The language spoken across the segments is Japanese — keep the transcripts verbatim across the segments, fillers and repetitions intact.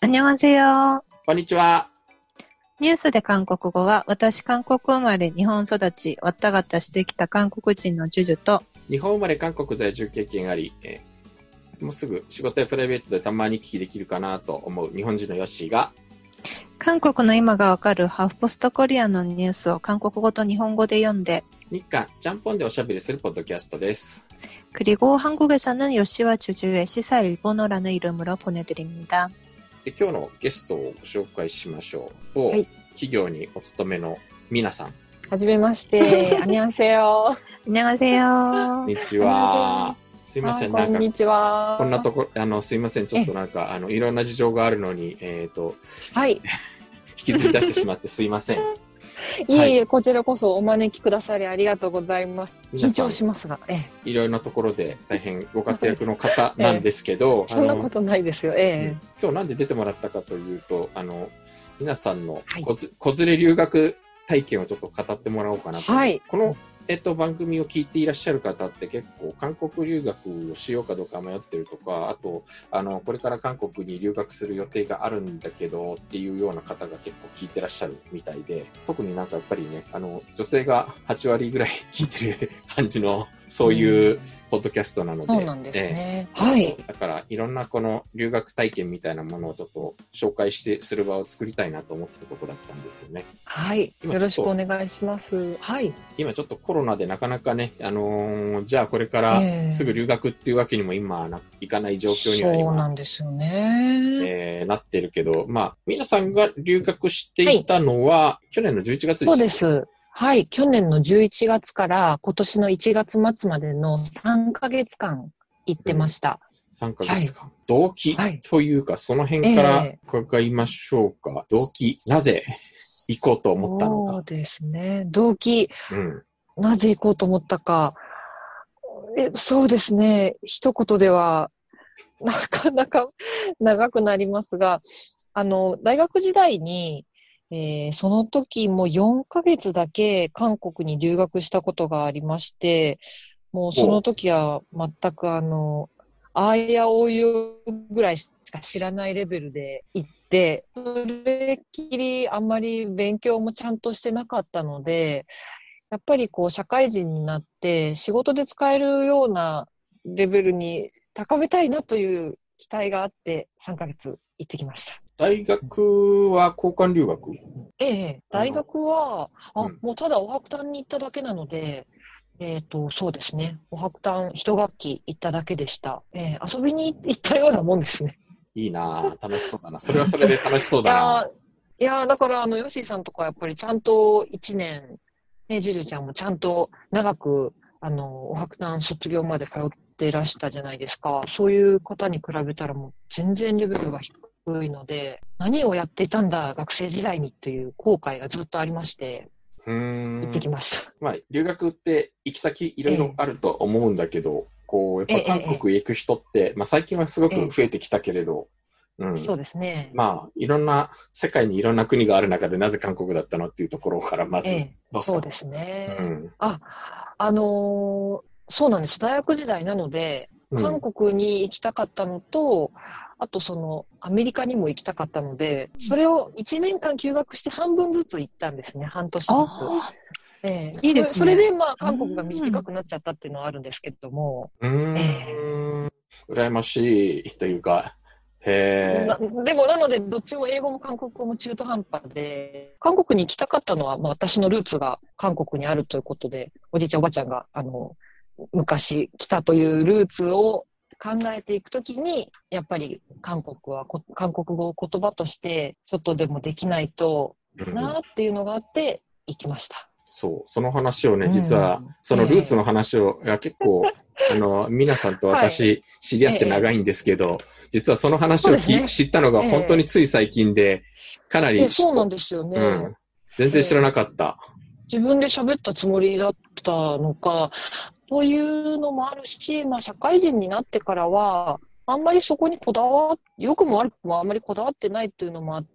안녕하세요。 こんにちは。 ニュースで韓国語は、私韓国生まれ日本育ち、わったがたしてきた韓国人のジュジュと、 日本生まれ韓国在住経験あり、えー、もうすぐ仕事やプライベートでたまに聞きできるかなと思う日本人のヨッシーが、 韓国の今がわかるハーフポストコリアンのニュースを韓国語と日本語で読んで、 日韓ちゃんぽんでおしゃべりするポッドキャストです。 그리고 한국에서는 요시와 주주의 시사 일본어라는 이름으로 보내드립니다. で今日のゲストをご紹介しましょう。 はい、 企業にお勤めの皆さん。 はじめまして。안녕하세요。 안녕하세요。 こんにちは。すいません、なんか、 こんにちは。 こんなとこ、あの、すいません、ちょっとなんか、あの、いろんな事情があるのに、えっと、 はい。 引きずり出してしまってすいません。 いえいえ、こちらこそお招きくださりありがとうございます。緊張しますが、ええ、 いろいろなところで大変ご活躍の方なんですけど、 ええ、そんなことないですよ。ええ、 今日なんで出てもらったかというと、あの皆さんのはい、 子ず、子連れ留学体験をちょっと語ってもらおうかなと。 はい、 このえっと、番組を聞いていらっしゃる方って結構韓国留学をしようかどうか迷ってるとか、あとあのこれから韓国に留学する予定があるんだけどっていうような方が結構聞いてらっしゃるみたいで、特になんかやっぱりね、あの女性がはち割ぐらい聞いてる感じのそういうポッドキャストなので、 そうなんですね。 えー、 はい。 だからいろんなこの留学体験みたいなものをちょっと紹介してする場を作りたいなと思ってたところだったんですよね。 はい。よろしくお願いします。はい。 今ちょっとコロナでなかなかね、あのー、じゃあこれからすぐ留学っていうわけにも今いかない状況には今、 そうなんですよね、 えー、なってるけど、まあ皆さんが留学していたのは、はい、去年のじゅういちがつでした。 そうです。はい。去年のじゅういちがつから今年のいちがつ末までのさんかげつかん行ってました。 うん、さんかげつかん。はい、動機というか、その辺からえ伺いましょうか。えー、動機、なぜ行こうと思ったのか。 そうですね。動機、 うん、 なぜ行こうと思ったか。え、そうですね。一言では、なかなか長くなりますが、あの、大学時代に、えー、その時もよんかげつだけ韓国に留学したことがありまして、もうその時は全くあの、あーやおうゆぐらいしか知らないレベルで行って、それっきりあんまり勉強もちゃんとしてなかったので、やっぱりこう社会人になって仕事で使えるようなレベルに高めたいなという期待があってさんかげつ行ってきました。 大学は交換留学？ ええ、大学は、あ、 うん、 もうただお白炭に行っただけなので、えっと、そうですね。お白炭一学期行っただけでした。えー、遊びに行ったようなもんですね。 いいなぁ、楽しそうだな。それはそれで楽しそうだな。 いやー、いやーだからあの、ヨッシーさんとかやっぱりちゃんといちねん、ね、ジュジュちゃんもちゃんと長く、あの、お白炭卒業まで通っていらしたじゃないですか。そういう方に比べたらもう全然レベルが低いので、何をやっていたんだ、学生時代にという後悔がずっとありまして、 うーん、 行ってきました。 まあ、留学って行き先いろいろあると思うんだけど、ええ、こう、やっぱ韓国へ行く人って、ええ、まあ最近はすごく増えてきたけれど、 ええ、うん、そうですね。 まあ、いろんな、世界にいろんな国がある中でなぜ韓国だったのっていうところからまず、ええ、そうですね。 うん、 あ、あのー、そうなんです。大学時代なので、韓国に行きたかったのと、うん、あとそのアメリカにも行きたかったので、それをいちねんかん休学して半分ずつ行ったんですね。半年ずつ。えー、いいですね。それでまあ韓国が短くなっちゃったっていうのはあるんですけども。 うーん、えー、羨ましいというか、へー。でもなのでどっちも英語も韓国語も中途半端で、韓国に行きたかったのは、まあ、私のルーツが韓国にあるということで、おじいちゃんおばあちゃんがあの昔来たというルーツを考えていくときに、やっぱり韓国は韓国語を言葉としてちょっとでもできないとなっていうのがあって行きました。 そう、その話をね、実は、うん、そのルーツの話を、えー、いや結構、あの、皆さんと私、はい、知り合って長いんですけど、えー、実はその話を、ね、知ったのが本当につい最近で、かなり、 えー、そうなんですよね、うん。 全然知らなかった。 えー、自分で喋ったつもりだったのか、そういうのもあるし、まあ、社会人になってからは、あんまりそこにこだわっ、良くも悪くもあんまりこだわってないっていうのもあって、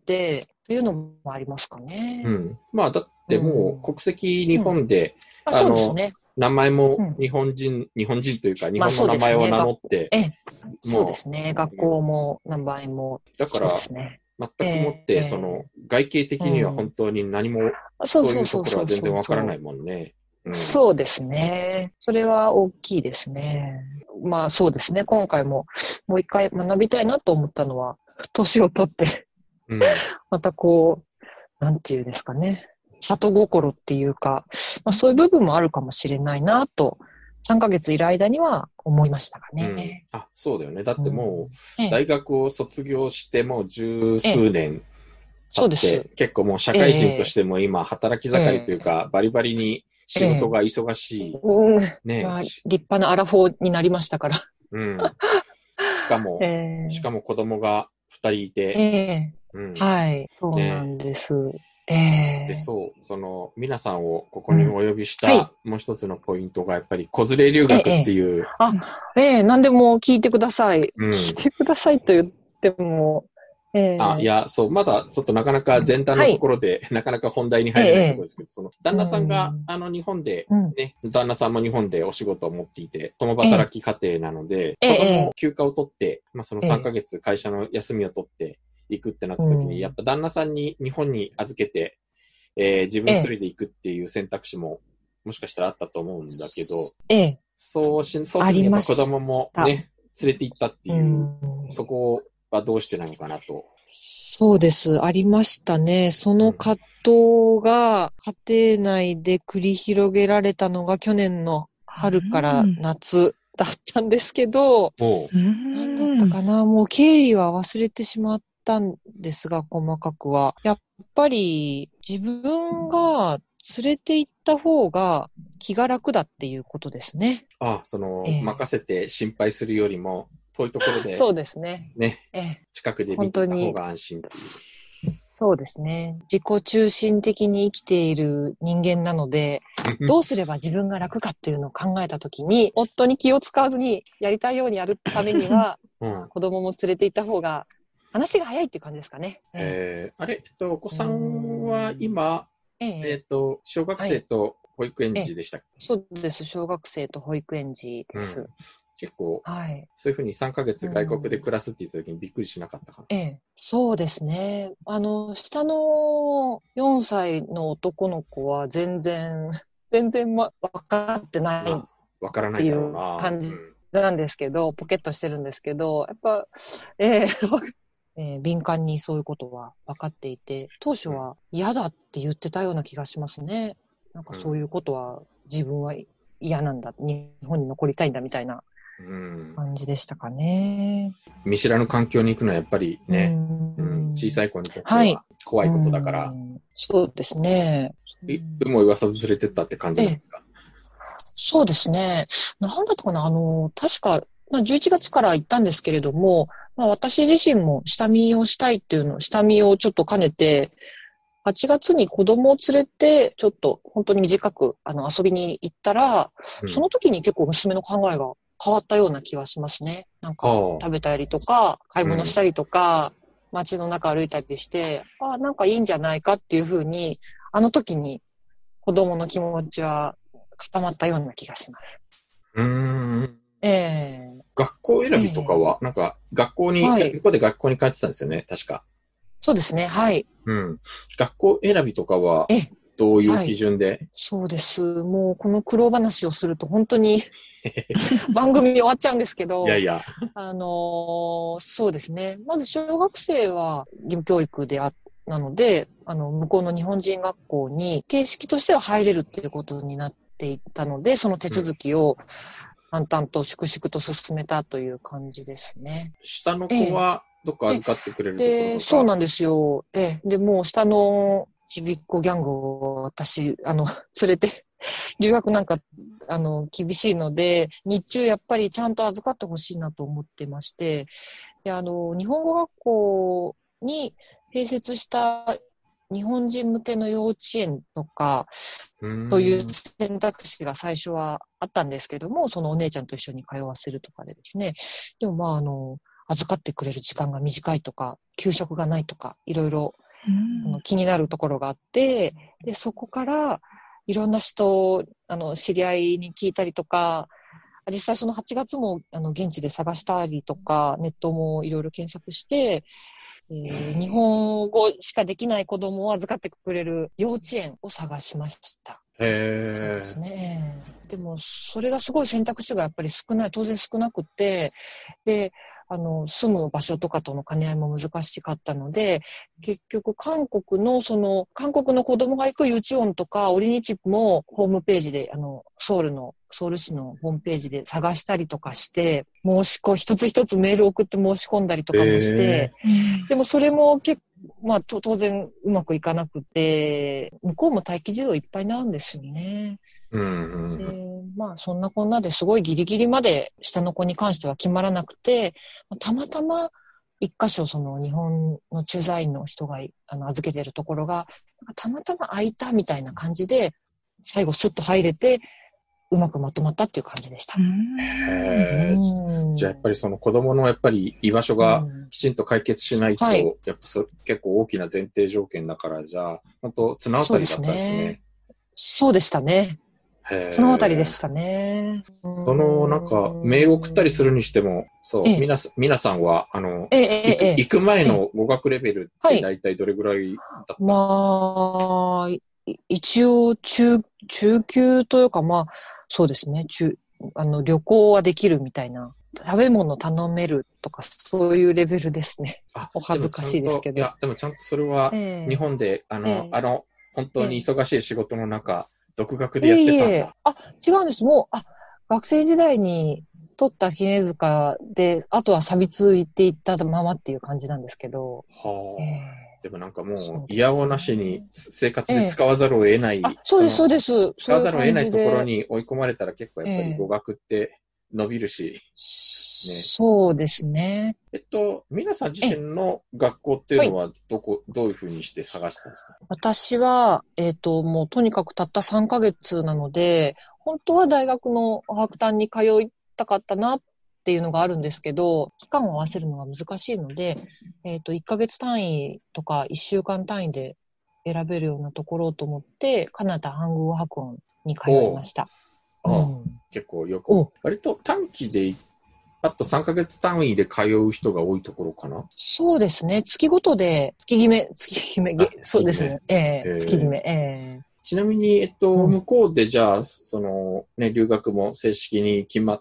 というのもありますかね。 うん。まあ、だってもう国籍日本で、 うん、あ、そうですね。 名前もうん日本人、日本人というか、日まあ本の名前を名乗って、 ええ、そうもですね。学校も名前も、 う、だからそうで、すね。 全くもって、 ええその、外形的には本当に何も、 そうそういうとそうそうそうころは全然そうそうわからないもんね。うん。 そうですね。それは大きいですね。まあそうですね。今回ももう一回学びたいなと思ったのは、年を取って、 うん。 またこう、なんていうんですかね。里心っていうか、まあそういう部分もあるかもしれないなと、さんかげついる間には思いましたかうん。 ね。 あ、そうだよね。だってもう、 うんええ、 大学を卒業してもう十ええ、 数年そうです。 経って、結構もう社会人としても今、働きえ盛りというえ、 か、バリバリにええ、 仕事が忙しい。 うん、 ね。 まあ、 し立派なアラフォーになりましたから。 うん。しかも、 えしかも子供が二人いえ、 て、 ええ、 うん。 はい、そうなね。 んです。えで、 え、 そう、その、皆さんをここうん、 にお呼びしはい、 たもう一つのポイントが、やっぱり、子連れ留ええ、 学っええ、 ていう、 あ、ええ、何でも聞いてください。 うん。 聞いてくださいと言っても、えあ、いえ、 や、そう、まだちょっとなかなか前段のとはい、 ころで、なかなか本題にええ、 入れないとこええ、 ろですけど、その、旦う那さんが、 ん、 あの、日本で、 うん、 ね、旦那さんも日本でお仕事を持っていて、共ええ、 働き家庭なので、 え子供え、 休暇を取って、まあ、そのえ 3ヶえ、 月会社の休みを取って行くってなっうた時に、やっん、 ぱ旦那さんに日本に預けて、えー自分ええ、 一人で行くっていう選択肢も、もしかしたらあったと思うんだけど、 ええ、 そうし、そうあせずにやっぱりまし子供もた。 ね、連れて行ったってういう、 ん、 そこはどうしてなのかなと。 そうです。ありましたね。そうん。 の葛藤が家庭内で繰り広げられたのが去年の春から夏だったんですけど、 も何だったかな、もう経緯は忘れてしまったんですが、細かくは。やっぱり自分が連れて行った方が気が楽だっていうことですね。 う、あ、その、 ええ、 任せて心配するよりも、遠いところでそうですね。 ね、 ええ、 近くで見本当にていた方が安心っていう。 そうですね。自己中心的に生きている人間なので、どうすれば自分が楽かっていうのを考えたときに、夫に気を使わずにやりたいようにやるためには、 うんまあ、子供も連れて行った方が話が早いっていう感じですかね。 えー、あれ、えっと、お子さんは今、 ええっえ、 と、小学生と保育園ええ、 児でしたっけ？ そうです。小学生と保育園児うん。 です。 結構、 はい。 そういうふうにさんかげつ外国で暮らすって言った時にびっくりしなかったかな。 ええ、そうですね。あの、下のよんさいの男の子は全然、全然わ分かってないっまあ、わからないだろうていうな。 感じうん。 なんですけど、ポケットしてるんですけど、やっぱ、ええええ敏感にそういうことは分かっていて、当初は嫌だって言ってたような気がしますね。なんかそういうことは自分は嫌なんだ、日本に残りたいんだみたいなうん。 感じでしたかね。 見知らぬ環境に行くのはやっぱりね、 うんうん、小さい子にとってはいは怖いことだから、 うんそうですね。 い有無を言わさず連れてったって感じなんですか？ そうですね。なんだったかな、あの、確か、まあ、じゅういちがつから行ったんですけれども、まあ、私自身も下見をしたいっていうの、下見をちょっと兼ねて、はちがつに子供を連れて、ちょっと本当に短くあの遊びに行ったら、 うんその時に結構娘の考えが変わったような気はしますね。なんかはあ食べたりとか、買い物したりとか、街の中歩いたりして、ああ、なんかいいんじゃないかっていうふうに、あの時に子供の気持ちは固まったような気がします。 うーん。 ええ学校選びとかは、なんか学校に、 はい向こうで学校に帰ってたんですよね、確か。 そうですね、はい。 うん。学校選びとかは、 えどういう基準で、 そうです。もうこの苦労話をすると本当に番組終わっちゃうんですけど、 いやいや。 あのーそうですね。まず小学生は義務教育であ、なので、あの、向こうの日本人学校に形式としては入れるっていうことになっていたので、その手続きを淡々と粛々と進めたという感じですね。 下の子は、どっか預かってくれるところで、 とか。 そうなんですよ。ええ、で、もう下のちびっこギャングを私、あの、連れて、留学なんか、あの、厳しいので、日中やっぱりちゃんと預かってほしいなと思ってまして、で、あの、日本語学校に併設した日本人向けの幼稚園とか、という選択肢が最初はあったんですけども、そのお姉ちゃんと一緒に通わせるとかでですね。でもまあ、あの、預かってくれる時間が短いとか、給食がないとか、いろいろあの気になるところがあって、で、そこから、 いろんな人、あの、知り合いに聞いたりとか、実際そのはちがつも、あの、現地で探したりとか、ネットもいろいろ検索して、えー、日本語しかできない子供を預かってくれる幼稚園を探しました。 へそうですね。でも、それがすごい選択肢がやっぱり少ない、当然少なくて、で、あの、住む場所とかとの兼ね合いも難しかったので、結局、韓国の、その、韓国の子供が行く幼稚園とか、オリニチもホームページで、あの、ソウルの、ソウル市のホームページで探したりとかして、申し込、一つ一つメール送って申し込んだりとかもして、でもそれも結構、まあ、当然うまくいかなくて、向こうも待機児童いっぱいなんですよね。 うんうん、 でまあ、そんなこんなですごいギリギリまで下の子に関しては決まらなくて、たまたま一箇所その日本の駐在員の人があの預けてるところが、たまたま空いたみたいな感じで、最後スッと入れて、うまくまとまったっていう感じでした。 へー。じゃあやっぱりその子供のやっぱり居場所がきちんと解決しないと、うん、はい、やっぱそ結構大きな前提条件だから、じゃあ本当綱渡りだったんですね。 そうでしたね。綱渡りでしたね。 そのなんかメール送ったりするにしても、そう、ええ、みな、皆さんはあの、ええ、行く、ええ、行く前の語学レベルって大体どれぐらいだったんですか？ まあ、一応中、中級というかまあ、そうですね。中、あの、旅行はできるみたいな。食べ物頼めるとか、そういうレベルですね。あ、お恥ずかしいですけど。 いや、でもちゃんとそれは、日本で、えー、あの、えー、あの、本当に忙しい仕事の中、えー、独学でやってたんだ。いえいえ、 あ、違うんです。もう、あ、学生時代に取った杵塚で、あとは錆びついていったままっていう感じなんですけど。 はあ。えーでもなんかもう、いやおなしに生活で使わざるを得ない。 ええ、あ、そうです、そうです。 使わざるを得ないところに追い込まれたら結構やっぱり語学って伸びるし。 ええ、ね、そうですね。 えっと、皆さん自身の学校っていうのはどこ、どういうふうにして探したんですか？ 私は、えっと、もうとにかくたったさんかげつなので、本当は大学の白丹に通いたかったなっていうのがあるんですけど、期間を合わせるのが難しいので、えっと、いっかげつ単位とかいっしゅうかん単位で選べるようなところと思って、カナダハングル白音に通いました。 ああ、うん、結構よく。割と短期で、あとさんかげつ単位で通う人が多いところかな？ そうですね。月ごとで、月決め、月決め、そうですね。ええー、月決め、ええー。 ちなみに、えっと、うん、向こうでじゃあ、その、ね、留学も正式に決まって、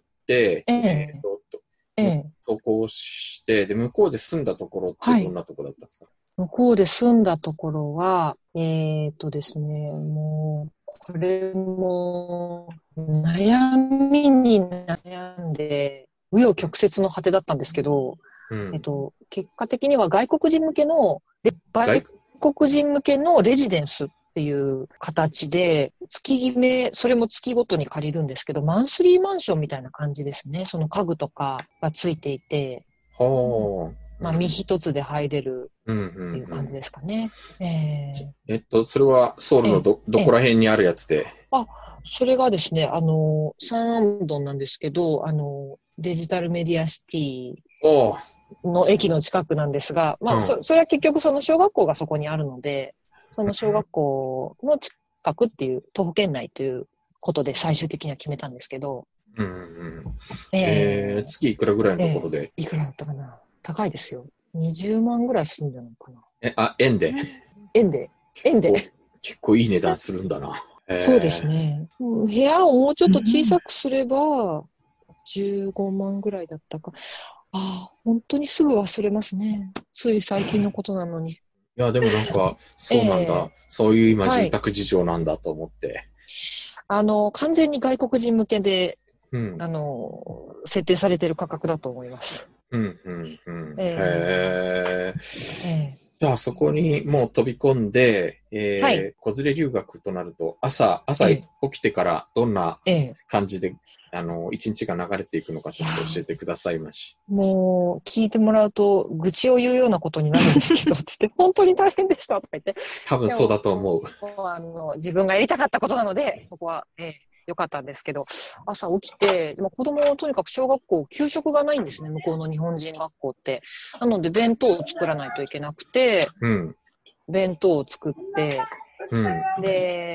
えー、えーとええ、渡航して、で、向こうで住んだところってどんなところだったんですか？はい、 向こうで住んだところは、えっとですね、もう、これも、悩みに悩んで、紆余曲折の果てだったんですけど、うん、えっと、結果的には外国人向けの、外国人向けのレジデンスっていう形で、月決め、それも月ごとに借りるんですけど、マンスリーマンションみたいな感じですね。その家具とかがついていて、はあ、まあ、身一つで入れるっていう感じですかね。 うんうんうん、えー、えっと、それはソウルのど、どこら辺にあるやつで？ あ、それがですね、あの、サンアンドンなんですけど、あの、デジタルメディアシティの駅の近くなんですが、まあ、うん、そ、それは結局その小学校がそこにあるので、その小学校の近くっていう、徒歩圏内ということで最終的には決めたんですけど。 うんうん。えー、えー、月いくらぐらいのところで、 えー、いくらだったかな？高いですよ。にじゅうまんぐらいするんじゃないかな。 え、あ、円で円で。円で。 結構いい値段するんだな。 そうですね。部屋をもうちょっと小さくすれば、じゅうごまんぐらいだったか。ああ、本当にすぐ忘れますね。つい最近のことなのに。いや、でもなんか、そうなんだ。えー、そういう今、住宅事情なんだと思って。はい、 あの、完全に外国人向けで、うん、あの、設定されている価格だと思います。 うん、うん、うん。えー、えーじゃあそこにもう飛び込んで、えーはい、子連れ留学となると、朝、朝起きてからどんな感じで、えー、あの、一日が流れていくのかちょっと教えてくださいまし。 もう、聞いてもらうと、愚痴を言うようなことになるんですけど、って言って、本当に大変でしたとか言って。 多分そうだと思う。 あの自分がやりたかったことなので、そこは、えーよかったんですけど、朝起きて、でも子供はとにかく小学校、給食がないんですね、向こうの日本人学校って。なので、弁当を作らないといけなくて、うん、弁当を作って、うん、で、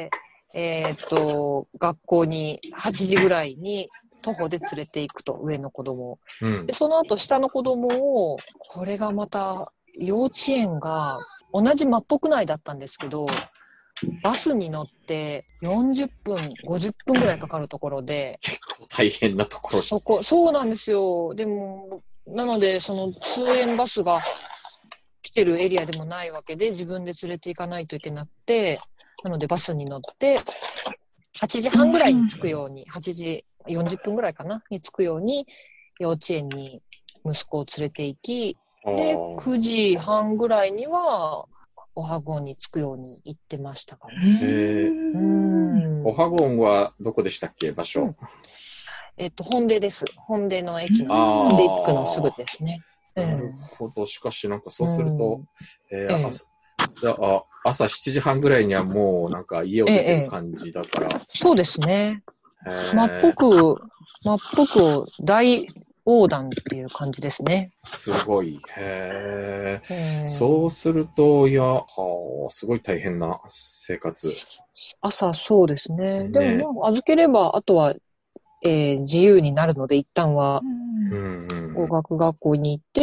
えーっと、学校にはちじぐらいに徒歩で連れて行くと、上の子供を。 うん。 で、その後下の子供を、これがまた、幼稚園が同じ真っ北内だったんですけど、バスに乗ってよんじゅっぷん、ごじゅっぷんぐらいかかるところで、 結構大変なところ。 そこ、そうなんですよ。でも、なので、その通園バスが来てるエリアでもないわけで、自分で連れて行かないといけなくて、なのでバスに乗って、はちじはんぐらいに着くように、はちじよんじゅっぷんぐらいかな、に着くように、幼稚園に息子を連れて行き、で、くじはんぐらいには、おはごんに着くように行ってましたかね。 えー、 うんおはごんはどこでしたっけ、場所？ うんえっと、本出です。本出の駅の、 あー本出一区のすぐですね。 なるほど。しかし、なんかそうすると、えーええ朝じゃあ、朝しちじはんぐらいにはもうなんか家を出てる感じだから。 そうですね。 えー真っ北、真っ北を大横断っていう感じですね。 すごい。へーえーそうすると、いや、はあ、すごい大変な生活。 朝、そうですね。 ねでも、まあ、預ければ、あとは、えー自由になるので、一旦はうんうん語学学校に行って、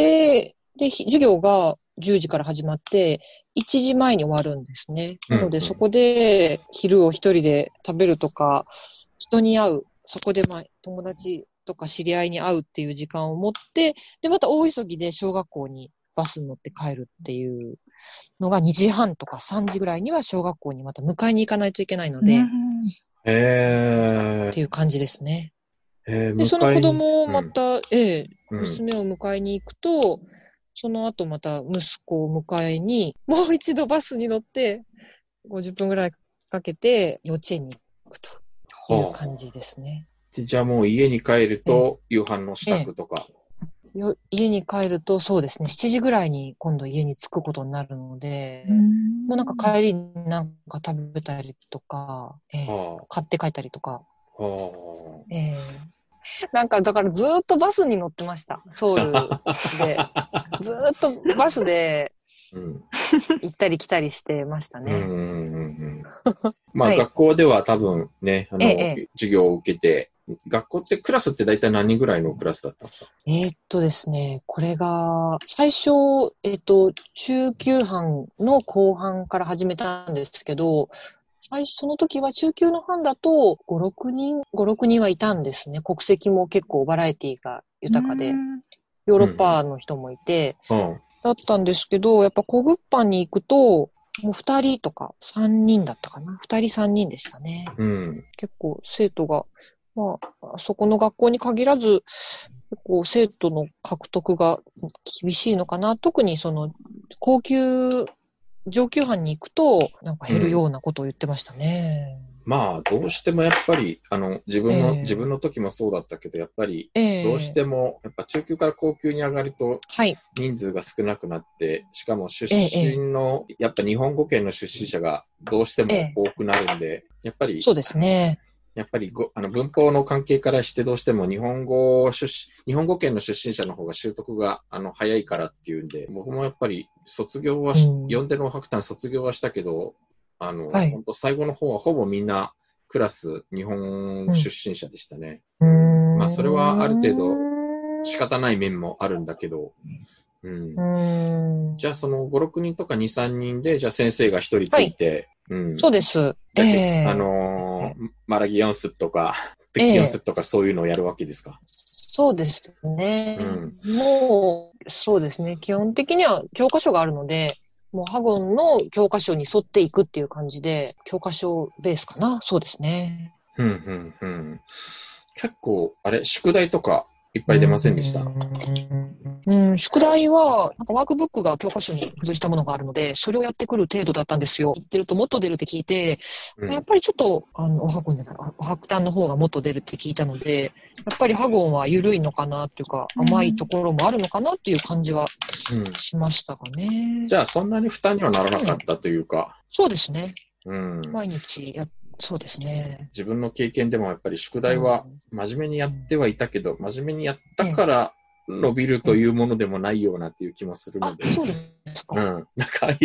で、ひ授業がじゅうじから始まって、いちじまえに終わるんですね。なので、 うんうんそこで昼を一人で食べるとか、人に会う、そこでまあ友達とか知り合いに会うっていう時間を持って、で、また大急ぎで小学校にバスに乗って帰るっていうのがにじはんとかさんじぐらいには小学校にまた迎えに行かないといけないので、っへていう感じですね。 えー、 で、その子迎えに供をまた、ええ、 うん娘を迎えに行くと、その後また息子を迎えに、もう一度バスに乗って、ごじゅっぷんぐらいかけて幼稚園に行くという感じですね。 でじゃあもう家に帰ると夕飯の支度とか。 よ家に帰ると、そうですね、しちじぐらいに今度家に着くことになるので、もうなんか帰りになんか食べたりとか、ええは買って帰ったりとか、 あはええなんかだからずーっとバスに乗ってました。ソウルで。ずーっとバスであうん行ったり来たりしてましたね。 うんうんうんうんまあ、 はい学校では多分ね、あの、 ええ授業を受けて、学校ってクラスって大体何人ぐらいのクラスだったんですか？ えーっとですね、これが、最初、えっと、中級班の後半から始めたんですけど、最初、その時は中級の班だとご、ろくにん、ご、ろくにんはいたんですね。国籍も結構バラエティが豊かで、ヨーロッパの人もいて、 うん。 だったんですけど、やっぱ古物販に行くと、もう二人とか三人だったかな。二人三人でしたね。 うん。 結構生徒が、まあ、そこの学校に限らず、結構生徒の獲得が厳しいのかな。特にその、高級、上級班に行くと、なんか減るようなことを言ってましたね。 まあ、どうしてもやっぱり、あの、自分の、 ええ自分の時もそうだったけど、やっぱり、 ええどうしても、やっぱ中級から高級に上がると、 はい。 人数が少なくなって、しかも出ええ身の、やっぱ日本語圏の出身者がどうしても多くなるんで、やっぱり、 そうですね。 やっぱりごあの文法の関係からしてどうしても日本語出身、日本語圏の出身者の方が習得があの早いからっていうんで、僕もやっぱり卒業はし、 うん読んでの白炭卒業はしたけど、あの、 はい本当最後の方はほぼみんなクラス日本出身者でしたね。 うーんまあそれはある程度仕方ない面もあるんだけど、うんう。ーんじゃあそのご、ろくにんとかに、さんにんで、じゃあ先生がひとりついて、うん。 そうです。 だけええあのーマラギヨンスプとか、ペキヨンスプとかそういうのをやるわけですか？ そうですね。 うんもう、そうですね。基本的には教科書があるので、もうハゴンの教科書に沿っていくっていう感じで、教科書ベースかな。そうですね。 うん、うん、うん。結構、あれ、宿題とかいっぱい出ませんでした？ うん、宿題は、なんかワークブックが教科書に付随したものがあるので、それをやってくる程度だったんですよ。言ってるともっと出るって聞いて、 うんやっぱりちょっと、あの、おはごんじゃない、お白炭の方がもっと出るって聞いたので、やっぱりハゴンは緩いのかなっていうか、甘いところもあるのかなっていう感じはうん。 しましたかね。 じゃあ、そんなに負担にはならなかったというか、 そうですね。 うん。 毎日や、そうですね。 自分の経験でもやっぱり宿題は真面目にやってはいたけど、真面目にやったから伸びるというものでもないようなっていう気もするのあ、 で。 そうですか。 うん。なんか、いや、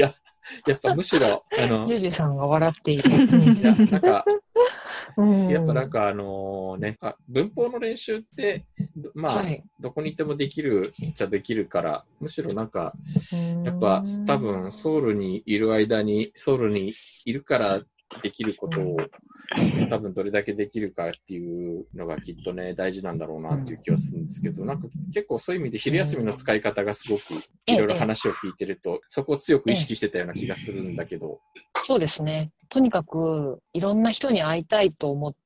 やっぱむしろ、あの、 ジュジュさんが笑っている。 いや、なんか、 うん、 やっぱなんかあのね、文法の練習って、まあ、はい、どこにいてもできるっちゃできるから、むしろなんか、やっぱ多分ソウルにいる間に、ソウルにいるからできることを、多分どれだけできるかっていうのがきっとね、大事なんだろうなっていう気はするんですけど、なんか結構そういう意味で昼休みの使い方がすごくいろいろ話を聞いてると、そこを強く意識してたような気がするんだけど。 そうですね。とにかくいろんな人に会いたいと思って、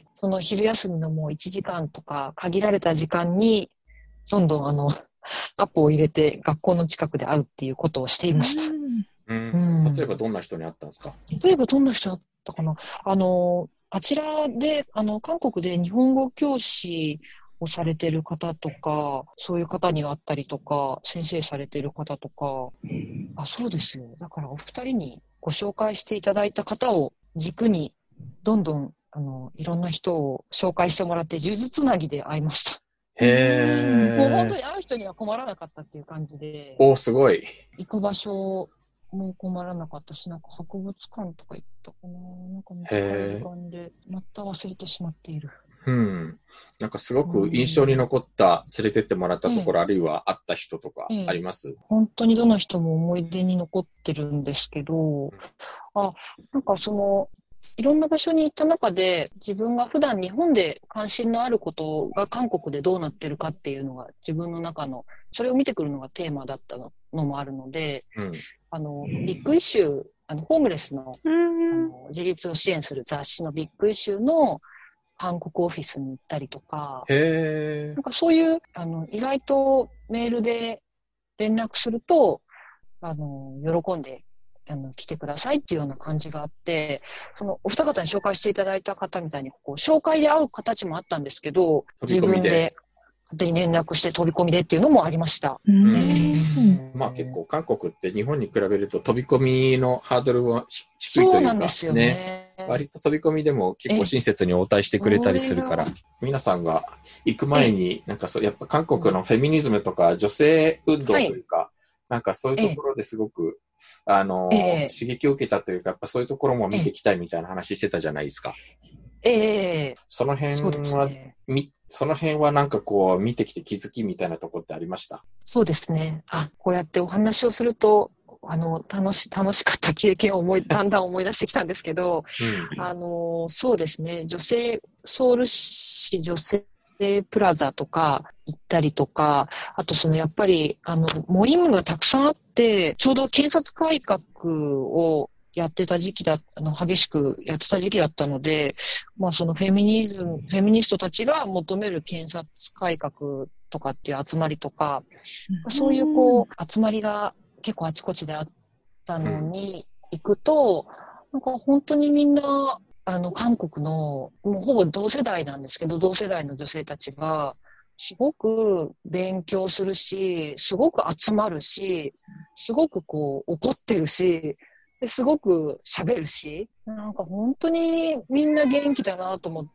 その昼休みのもういちじかんとか限られた時間に、どんどんあの、アポを入れて学校の近くで会うっていうことをしていました。 うん、うん、例えばどんな人に会ったんですか？ 例えばどんな人だったかな。あの、あちらで、あの、韓国で日本語教師をされてる方とか、そういう方に会ったりとか、先生されてる方とか、あ、そうですよ。だからお二人にご紹介していただいた方を軸に、どんどん、あの、いろんな人を紹介してもらって、数珠つなぎで会いました。 へー。 もう本当に会う人には困らなかったっていう感じで。 お、すごい。 行く場所もう困らなかったし、なんか博物館とか行ったかな。なんか短い時間で、また忘れてしまっている。 うん。なんかすごく印象に残った、連れてってもらったところ、ええ、あるいは会った人とかあります？ええ、 本当にどの人も思い出に残ってるんですけど、うん、あ、なんかその、いろんな場所に行った中で、自分が普段日本で関心のあることが韓国でどうなってるかっていうのが自分の中の、それを見てくるのがテーマだったのもあるので、うん、あの、ビッグイシュー、あの、ホームレスの、あの自立を支援する雑誌のビッグイシューの韓国オフィスに行ったりとか、 へー。 なんかそういう、あの、意外とメールで連絡すると、あの、喜んで、あの、来てくださいっていうような感じがあって、その、お二方に紹介していただいた方みたいに、こう、紹介で会う形もあったんですけど、自分で、勝手に連絡して飛び込みでっていうのもありました。 うん、まあ結構韓国って日本に比べると飛び込みのハードルは低いというか、 そうなんですよね。 割と飛び込みでも結構親切に応対してくれたりするから、皆さんが行く前に、なんかそう、やっぱ韓国のフェミニズムとか女性運動というか、はい、なんかそういうところですごく、あの、えー、刺激を受けたというか、やっぱそういうところも見ていきたいみたいな話してたじゃないですか。 ええー、 その辺は、ね、み、その辺はなんかこう見てきて気づきみたいなところってありました？ そうですね。あ、こうやってお話をすると、あの、楽し、楽しかった経験を思い、だんだん思い出してきたんですけど、うん、あの、そうですね。女性、ソウル市女性プラザとか行ったりとか、あとそのやっぱり、あの、モイムがたくさんあって、ちょうど検察改革をやってた時期だ、あの、激しくやってた時期だったので、まあそのフェミニズム、フェミニストたちが求める検察改革とかっていう集まりとか、うん、そういうこう、集まりが結構あちこちであったのに行くと、うん、なんか本当にみんな、あの、韓国の、もうほぼ同世代なんですけど、同世代の女性たちが、すごく勉強するし、すごく集まるし、すごくこう怒ってるし、ですごく喋るし、なんか本当にみんな元気だなと思って、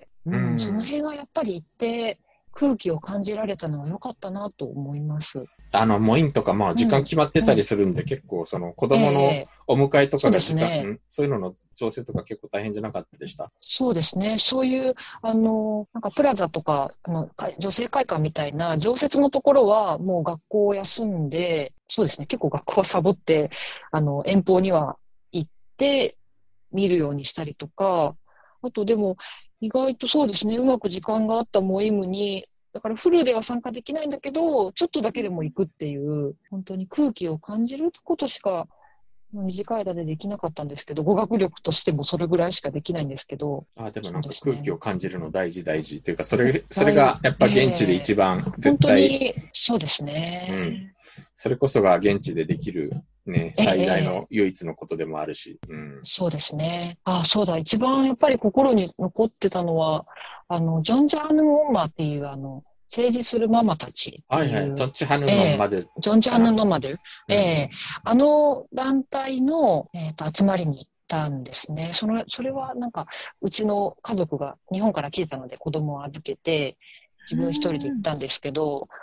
うん、その辺はやっぱり行って空気を感じられたのは良かったなと思います。 あの、モインとか、まあ、時間決まってたりするんで、うん、結構、その、子供のお迎えとかが時間、えー、そうですね、そういうのの調整とか結構大変じゃなかったでした？ そうですね。そういう、あの、なんかプラザとか、あの、女性会館みたいな常設のところは、もう学校を休んで、そうですね。結構学校はサボって、あの、遠方には行って、見るようにしたりとか、あとでも、意外とそうですね。うまく時間があったモイムに、だからフルでは参加できないんだけど、ちょっとだけでも行くっていう、本当に空気を感じることしか、短い間でできなかったんですけど、語学力としてもそれぐらいしかできないんですけど。 あ、でもなんか空気を感じるの大事大事というか、それ、それがやっぱ現地で一番絶対、 本当に、そうですね。 うん。それこそが現地でできるね、最大の唯一のことでもあるし。 えーうん、そうですね。あ、そうだ。一番やっぱり心に残ってたのは、あの、ジョンジャーヌ・オンマっていうあの、政治するママたち。 はいはい。ジョンチハヌのマデル。 ジョンチハヌのマデル。ええー、あの団体の、えーと、集まりに行ったんですね。その、それはなんか、うちの家族が日本から来てたので子供を預けて、自分一人で行ったんですけど、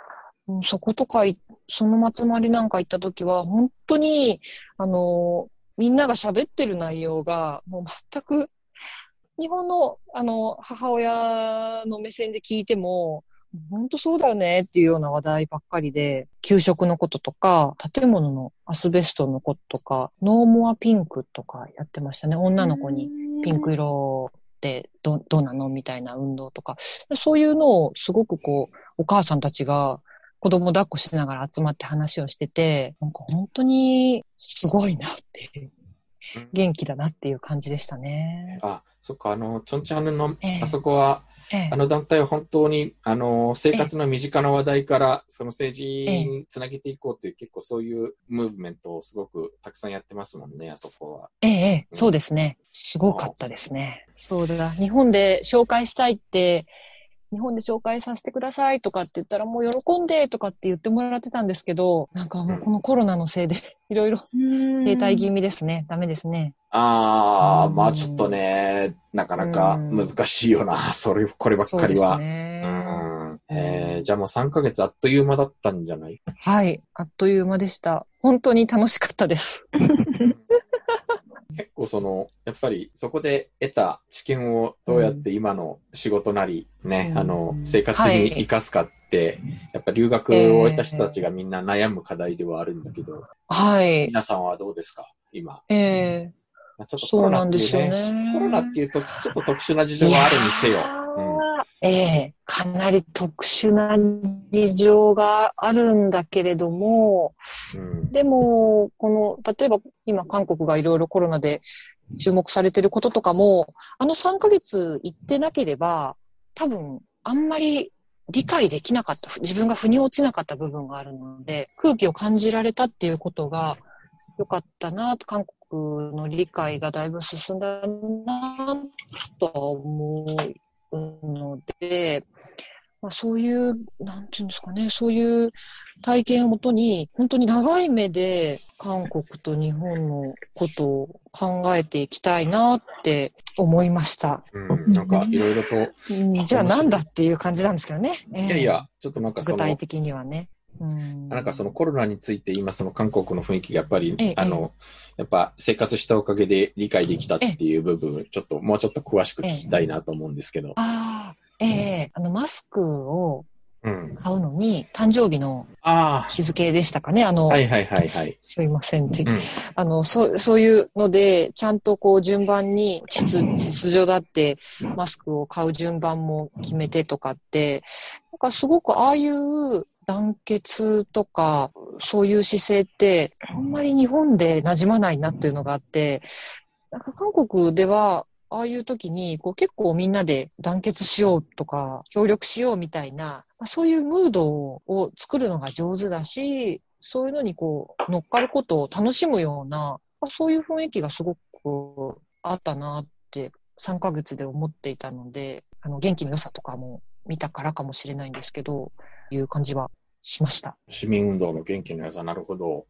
うん、そことかい、その集まりなんか行った時は、本当に、あの、みんなが喋ってる内容が、もう全く、日本の、あの、母親の目線で聞いても、本当そうだよねっていうような話題ばっかりで、給食のこととか、建物のアスベストのこととか、ノーモアピンクとかやってましたね。女の子にピンク色ってど、どうなのみたいな運動とか。そういうのをすごくこう、お母さんたちが子供抱っこしながら集まって話をしてて、なんか本当にすごいなっていう、元気だなっていう感じでしたね。 あ、そっか、あの、チョンチャンの、 ええ、 あそこは、 ええ、 あの団体は本当に、あの、生活の身近な話題から、その政治につなげていこうという、結構そういうムーブメントをすごくたくさんやってますもんね、あそこは。 ええ、ええ、 うん、 そうですね。すごかったですね。そうだ。日本で紹介したいって、日本で紹介させてくださいとかって言ったらもう喜んでとかって言ってもらってたんですけど、なんかもうこのコロナのせいでいろいろ停滞気味ですね。ダメですね。 ああ、まあちょっとね、なかなか難しいよな、それ、こればっかりは。そうですね。うん。えー、じゃあもうさんかげつあっという間だったんじゃない？ はい、あっという間でした。本当に楽しかったです。 結構その、やっぱりそこで得た知見をどうやって今の仕事なり、ね、うん、あの、生活に生かすかって、はい、やっぱ留学を終えた人たちがみんな悩む課題ではあるんだけど、 はい。 皆さんはどうですか今。 ええーまあ、ちょっとコロナっていうね、ねコロナっていうとちょっと特殊な事情があるにせよ。 うん、ええー、かなり特殊な事情があるんだけれども、うん、でも、この、例えば今韓国がいろいろコロナで注目されてることとかも、あのさんかげつ行ってなければ、多分あんまり理解できなかった、自分が腑に落ちなかった部分があるので、空気を感じられたっていうことが良かったなと、韓国の理解がだいぶ進んだなと思うので、まあ、そういう、なんていうんですかね、そういう体験をもとに、本当に長い目で韓国と日本のことを考えていきたいなって思いました。 うん、なんかいろいろと、 うん。じゃあなんだっていう感じなんですけどね。えー、 いやいや、ちょっとなんかその具体的にはね。 うん、なんかそのコロナについて今その韓国の雰囲気がやっぱり、 ええ、 あの、やっぱ生活したおかげで理解できたっていう部分、ちょっともうちょっと詳しく聞きたいなと思うんですけど。 ええ、ああ、ええ、あのマスクを買うのに、うん、誕生日の日付でしたかね。あの、 はいはいはいはい。 すいませんって、うん、あの、そう、そういうので、ちゃんとこう順番に秩、秩序だってマスクを買う順番も決めてとかって、なんかすごくああいう団結とか、そういう姿勢って、あんまり日本で馴染まないなっていうのがあって、なんか韓国では、ああいう時にこう結構みんなで団結しようとか、協力しようみたいな、そういうムードを作るのが上手だし、そういうのにこう乗っかることを楽しむような、そういう雰囲気がすごくあったなってさんかげつで思っていたので、あの元気の良さとかも見たからかもしれないんですけど、いう感じはしました。 市民運動の元気の良さ、なるほど。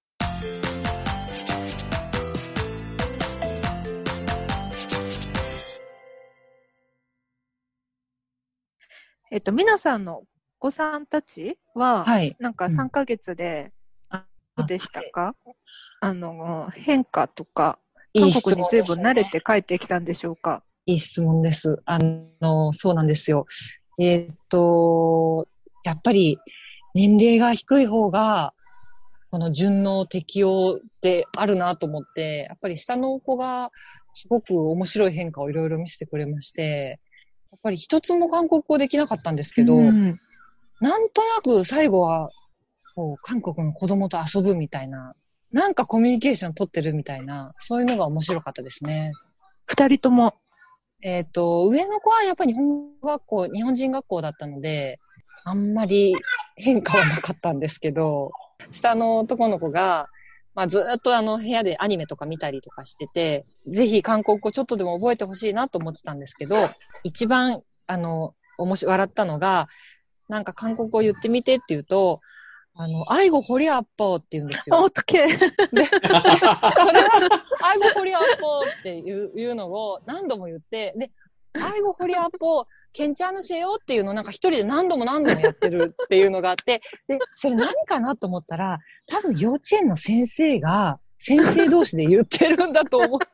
えっと、皆さんのお子さんたちは、はい、なんかさんかげつで、どうでしたか？うん、あの、変化とか、韓国に随分慣れて帰ってきたんでしょうか？ いい質問です。あの、そうなんですよ。えー、っと、やっぱり年齢が低い方が、この順応適応ってあるなと思って、やっぱり下の子がすごく面白い変化をいろいろ見せてくれまして、やっぱり一つも韓国語できなかったんですけど、うん、なんとなく最後はこう韓国の子供と遊ぶみたいな、なんかコミュニケーション取ってるみたいな、そういうのが面白かったですね。 二人とも。 えっと、上の子はやっぱり日本学校、日本人学校だったので、あんまり変化はなかったんですけど、下の男の子が、まあ、ずっとあの部屋でアニメとか見たりとかしてて、ぜひ韓国語ちょっとでも覚えてほしいなと思ってたんですけど、一番あの、おもし、笑ったのが、なんか韓国語言ってみてって言うと、あの、愛語ホリアッポーって言うんですよ。 おっとけ。で、それは、愛語ホリアッポーっていう、いうのを何度も言って、で、愛語ホリアッポー、 ケンチャーヌセヨっていうのをなんか一人で何度も何度もやってるっていうのがあって、で、それ何かなと思ったら、多分幼稚園の先生が、先生同士で言ってるんだと思う。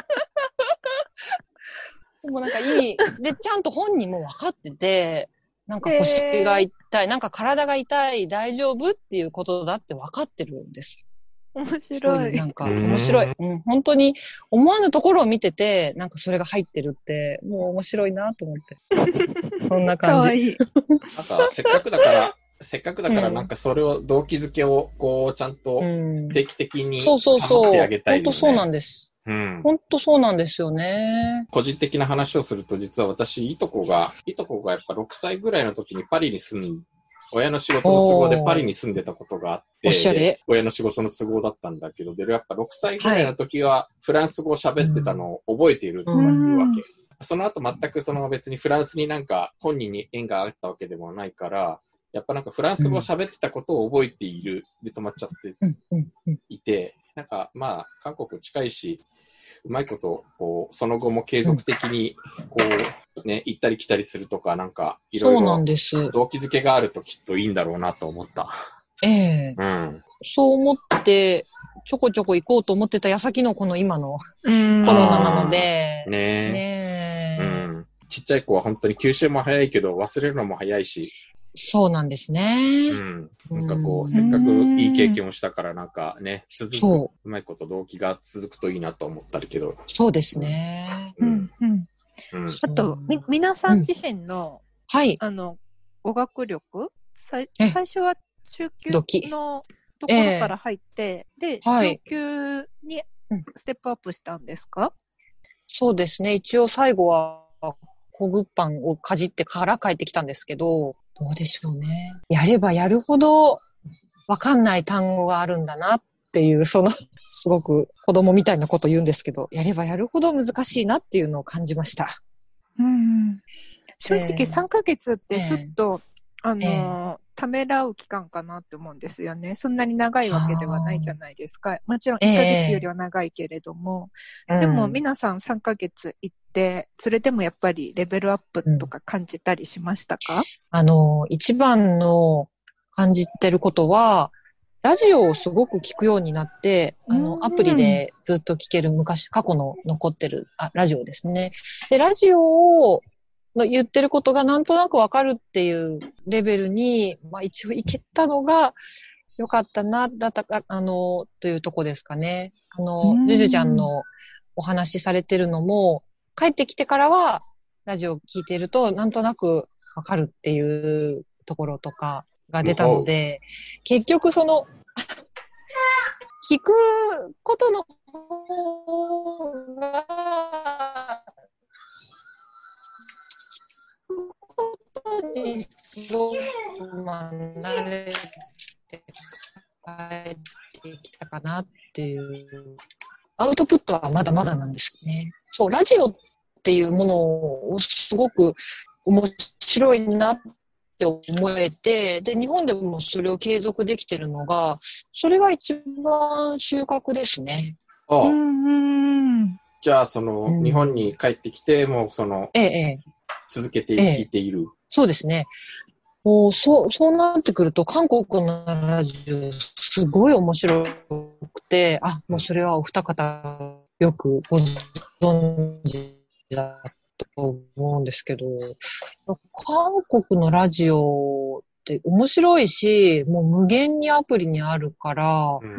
でもなんか意味、で、ちゃんと本人も分かってて、なんか腰が痛い、なんか体が痛い、大丈夫っていうことだって分かってるんです。 面白い。 なんか面白い。うん、本当に思わぬところを見てて、なんかそれが入ってるって、もう面白いなと思って。そんな感じ。かわいい。 なんかせっかくだから、せっかくだからなんかそれを動機づけをこうちゃんと定期的に守ってあげたいよね。そうそうそう。本当そうなんです。うん。本当そうなんですよね。 個人的な話をすると実は私、いとこが、いとこがやっぱろくさいぐらいの時にパリに住んで、親の仕事の都合でパリに住んでたことがあって、 おしゃれ。 親の仕事の都合だったんだけど、で、やっぱろくさいぐらいの時はフランス語を喋ってたのを覚えているとかいうわけ。その後全くその別にフランスになんか本人に縁があったわけでもないから、やっぱなんかフランス語を喋ってたことを覚えているで止まっちゃっていて、なんかまあ韓国近いし、うまいこと、こう、その後も継続的に、こう、ね、行ったり来たりするとか、なんか、いろいろ、動機づけがあるときっといいんだろうなと思った。 ええー。うん。そう思って、ちょこちょこ行こうと思ってた矢先のこの今のコロナなので。 ねえ。ねえ。うん。ちっちゃい子は本当に吸収も早いけど、忘れるのも早いし。 そうなんですね。 うん。なんかこう、せっかくいい経験をしたから、なんかね、続く、うまいこと動機が続くといいなと思ったりけど。 そうですね。 うん。うん。うん、あと、み、皆さん自身の、うん、はい。あの、語学力最最初は中級のところから入って、で、上級にステップアップしたんですか？はい、 そうですね。一応最後は、コグパンをかじってから帰ってきたんですけど、どうでしょうね。やればやるほどわかんない単語があるんだなっていう、その、すごく子供みたいなこと言うんですけど、やればやるほど難しいなっていうのを感じました。 うん、正直さんかげつってちょっと、えー、あの、えー、ためらう期間かなって思うんですよね。そんなに長いわけではないじゃないですか。もちろんいっかげつよりは長いけれども。えー、でも皆さんさんかげつ行って、それでもやっぱりレベルアップとか感じたりしましたか？うん、 あの、一番の感じてることは、ラジオをすごく聞くようになって、あの、アプリでずっと聞ける昔、過去の残ってる、あ、ラジオですね。で、ラジオを、の言ってることがなんとなくわかるっていうレベルに、まあ一応いけたのが良かったな、だったか、あの、というとこですかね。あの、ジュジュちゃんのお話しされてるのも、帰ってきてからは、ラジオ聞いてると、なんとなくわかるっていうところとかが出たので、結局その、聞くことの方が、ことにすごく慣れて帰ってきたかなっていう。アウトプットはまだまだなんですね。そう、ラジオっていうものをすごく面白いなって思えて、で、日本でもそれを継続できてるのが、それが一番収穫ですね。 ああ。うんじゃあ、その、うん、日本に帰ってきて、もうその、ええ、続けて聞いている、ええ。 そうですね。もう、そう、そうなってくると、韓国のラジオ、すごい面白くて、あ、もうそれはお二方、よくご存知だと思うんですけど、韓国のラジオって面白いし、もう無限にアプリにあるから、うん、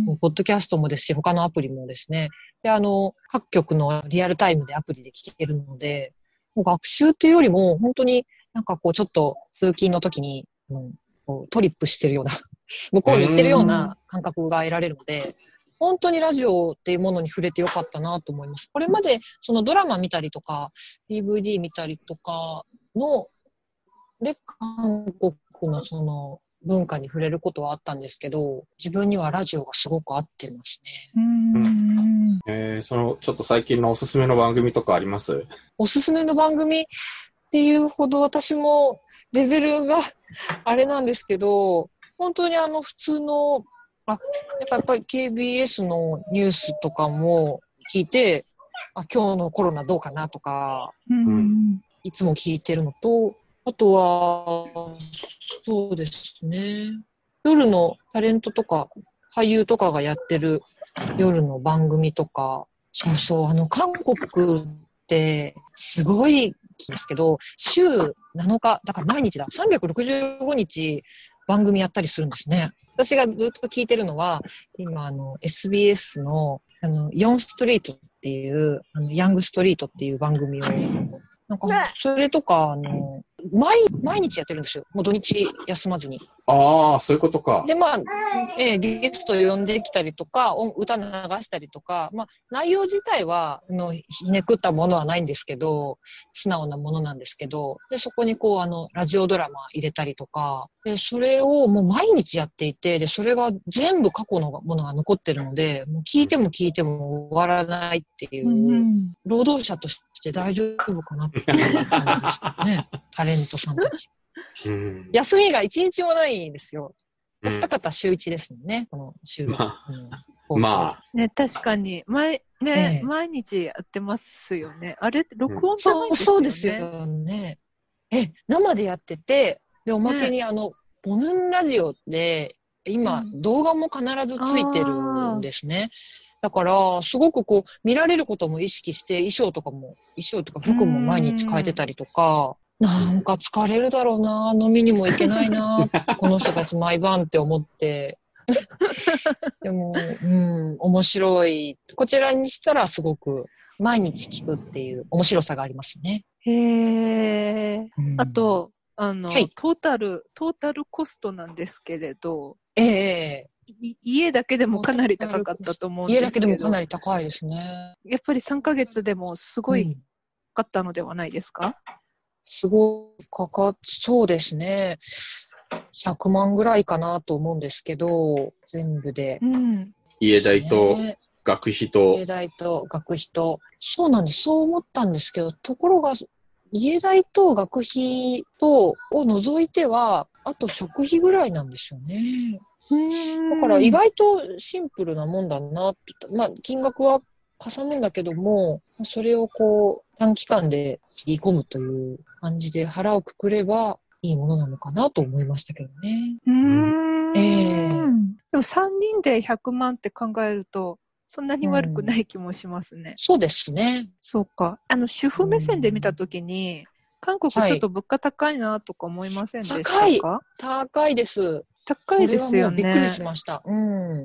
もうポッドキャストもですし、他のアプリもですね。で、あの、各局のリアルタイムでアプリで聞けるので、もう学習っていうよりも、本当になんかこうちょっと通勤の時に、うん、こうトリップしてるような、向こうに行ってるような感覚が得られるので、本当にラジオっていうものに触れてよかったなと思います。これまでそのドラマ見たりとか、ディーブイディー 見たりとかの、で、韓国のその文化に触れることはあったんですけど、自分にはラジオがすごく合ってますね。 うんえー、その、ちょっと最近のおすすめの番組とかあります？ おすすめの番組っていうほど私もレベルがあれなんですけど、本当にあの普通の、あ、やっぱり ケービーエス のニュースとかも聞いて、あ、今日のコロナどうかなとか、うん、 いつも聞いてるのと、あとは、そうですね。夜のタレントとか、俳優とかがやってる夜の番組とか、そうそう、あの、韓国ってすごいですけど、週なのか、だから毎日だ、さんびゃくろくじゅうごにち番組やったりするんですね。私がずっと聞いてるのは、今、あの、エスビーエス の、あの、ヨンストリートっていう、あの、ヤングストリートっていう番組を、なんか、それとか、あの、毎、毎日やってるんですよ。もう土日休まずに。 ああ、そういうことか。 で、まあ、えー、ゲスト呼んできたりとか、歌流したりとか、まあ、内容自体は、あの、ひねくったものはないんですけど、素直なものなんですけど、で、そこにこう、あの、ラジオドラマ入れたりとか、で、それをもう毎日やっていて、で、それが全部過去のものが残ってるので、もう聞いても聞いても終わらないっていう、うん、労働者として大丈夫かなっていう感じですよね。タレントさんたち。うん、休みが一日もないんですよ。お二方週一ですもんね、この収録。まあ、まあ。 ね、確かに。毎、ね、えー、毎日やってますよね。あれ、録音じゃないですよね。 そう、そうですよね。え、生でやってて、で、おまけに、ね、あの、ボヌンラジオで、今、うん、動画も必ずついてるんですね。だから、すごくこう、見られることも意識して、衣装とかも、衣装とか服も毎日変えてたりとか、なんか疲れるだろうな、飲みにも行けないな、この人たち毎晩って思って。でも、うん、面白い。こちらにしたらすごく毎日聞くっていう面白さがありますよね。 へー。うん、あと、あの、はい、トータル、トータルコストなんですけれど、 ええー、家だけでもかなり高かったと思うんですけど。 家だけでもかなり高いですね。 やっぱりさんかげつでもすごいかかったのではないですか？うん、 すごいかかっ、そうですね。ひゃくまんぐらいかなと思うんですけど、全部で。 うん、 家代と学費と。 家代と学費と。そうなんです。そう思ったんですけど、ところが、家代と学費とを除いては、あと食費ぐらいなんですよね。だから意外とシンプルなもんだなって。まあ、金額はかさむんだけども、それをこう短期間で切り込むという感じで腹をくくればいいものなのかなと思いましたけどね。 うーん、 えー、 でもさんにんでひゃくまんって考えるとそんなに悪くない気もしますね。うん、 そうですね。 そうか。あの主婦目線で見たときに、韓国ちょっと物価高いなとか思いませんでしたか？ 高い。高いです。 高いですよね。 びっくりしました。うん。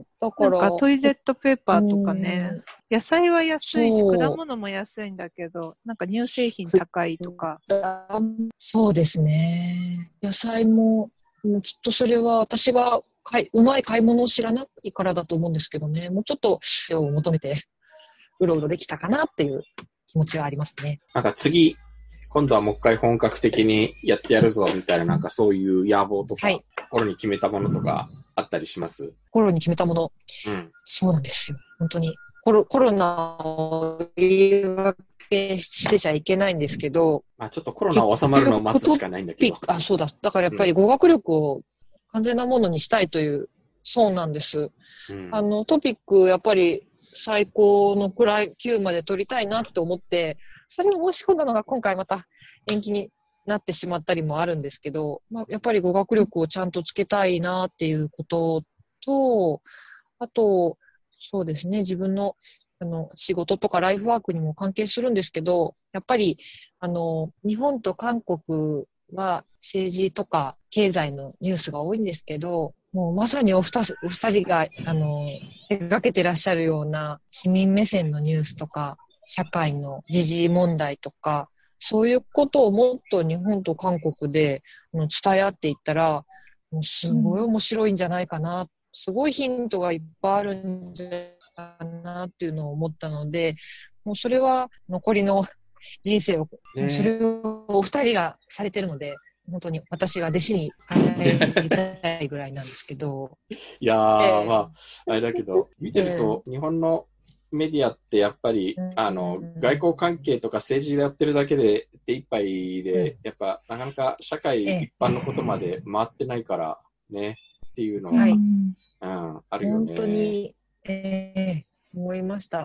だから。 なんかトイレットペーパーとかね、野菜は安いし、果物も安いんだけど、なんか乳製品高いとか。 そうですね。野菜も、もうきっとそれは私がかいうまい買い物を知らないからだと思うんですけどね、もうちょっとを求めてうろうろできたかなっていう気持ちはありますね。 なんか次、今度はもう一回本格的にやってやるぞみたいな、なんかそういう野望とか、はい、心に決めたものとかあったりします？ 心に決めたもの。うん。そうなんですよ。本当に。コロ、コロナを言い訳してちゃいけないんですけど。 まあちょっとコロナ収まるのを待つしかないんだけど。 あ、そうだ。だからやっぱり語学力を完全なものにしたいという、うん、そうなんです。うん、あの、トピックやっぱり最高のくらいきゅうまで取りたいなって思って、それを申し込んだのが今回また延期になってしまったりもあるんですけど、まあ、やっぱり語学力をちゃんとつけたいなっていうことと、あと、そうですね、自分のあの仕事とかライフワークにも関係するんですけど、やっぱりあの日本と韓国は政治とか経済のニュースが多いんですけど、もうまさにお二お二人があの手掛けてらっしゃるような市民目線のニュースとか、社会の時事問題とか、そういうことをもっと日本と韓国で伝え合っていったら、もうすごい面白いんじゃないかな、うん、すごいヒントがいっぱいあるんじゃないかなっていうのを思ったので、もうそれは残りの人生を、ね、それをお二人がされてるので、本当に私が弟子に入りたいぐらいなんですけど。 いやー、えー、まあ、あれだけど、見てると、日本のメディアってやっぱり、うん、あの、外交関係とか政治でやってるだけで手一杯で、うん、やっぱなかなか社会一般のことまで回ってないからね、っていうのは、はい、うん、あるよね。 本当に、えー、思いました。 う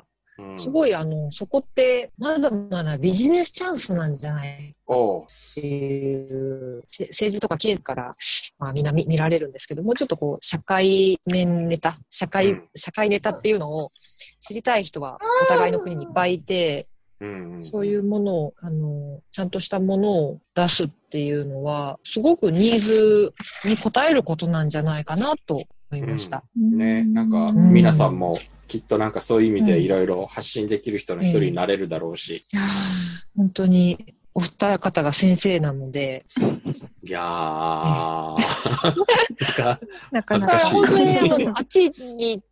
うん、すごいあの、そこってまだまだビジネスチャンスなんじゃないっていう、政治とか経済から、まあ、みんな 見, 見られるんですけど、もうちょっとこう、社会面ネタ、社会、うん、社会ネタっていうのを知りたい人はお互いの国にいっぱいいて、うんうん、そういうものを、あの、ちゃんとしたものを出すっていうのは、すごくニーズに応えることなんじゃないかなと思いました。 うん、ね、なんか、うん、皆さんもきっとなんかそういう意味でいろいろ発信できる人の一人になれるだろうし。 うん、いや本当に、お二方が先生なので。 いやー、 なんか、恥ずかしい。本当にあの、あっちに行って、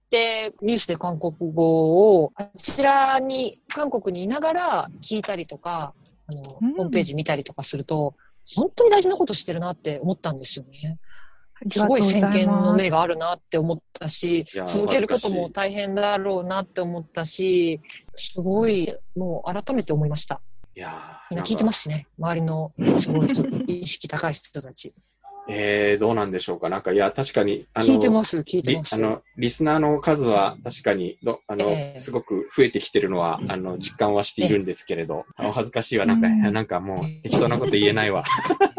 ニュースで韓国語を、あちらに、韓国にいながら聞いたりとか、あの、うん、ホームページ見たりとかすると、本当に大事なことしてるなって思ったんですよね。すごい先見の目があるなって思ったし、続けることも大変だろうなって思ったし、すごい、もう改めて思いました。 いやみんな聞いてますしね。周りのすごい意識高い人たち。 えー、どうなんでしょうか。なんか、いや、確かに、 あの、聞いてます、聞いてます。 あの、リスナーの数は確かに、どあの、えー、すごく増えてきてるのは、あの、実感はしているんですけれど、えー、お恥ずかしいわ。なんか、うん、なんかもう、適当なこと言えないわ。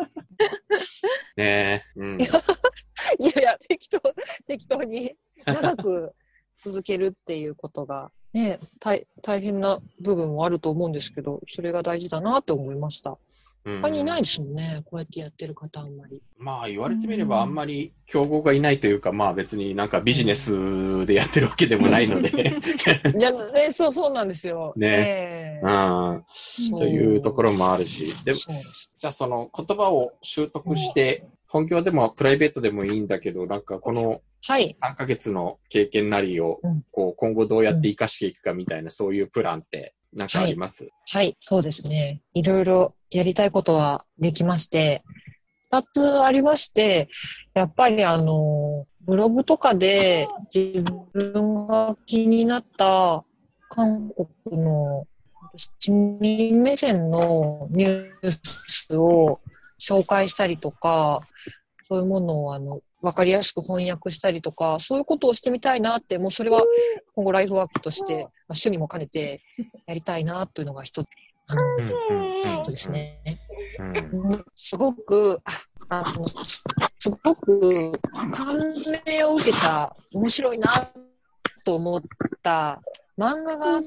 ねえ、うん。いやいや、適当、適当に長く続けるっていうことが、ね、大、大変な部分もあると思うんですけど、それが大事だなって思いました。他にいないですもんね、こうやってやってる方あんまり。 まあ言われてみればあんまり競合がいないというか、まあ別になんかビジネスでやってるわけでもないので。 じゃね、そうそうなんですよ。 ね、えー、うん。というところもあるし。でも、じゃあその言葉を習得して、本業でもプライベートでもいいんだけど、なんかこのさんかげつの経験なりを、こう今後どうやって活かしていくかみたいな、そういうプランってなんかあります？ はい、はい、そうですね。いろいろやりたいことはできまして、ふたつありまして、やっぱりあの、ブログとかで自分が気になった韓国の市民目線のニュースを紹介したりとか、そういうものをあの、わかりやすく翻訳したりとか、そういうことをしてみたいなって、もうそれは今後ライフワークとして、まあ、趣味も兼ねてやりたいなというのが一つ、あの、えっとですね、うん、すごく、あの、すごく感銘を受けた、面白いなと思った漫画があって、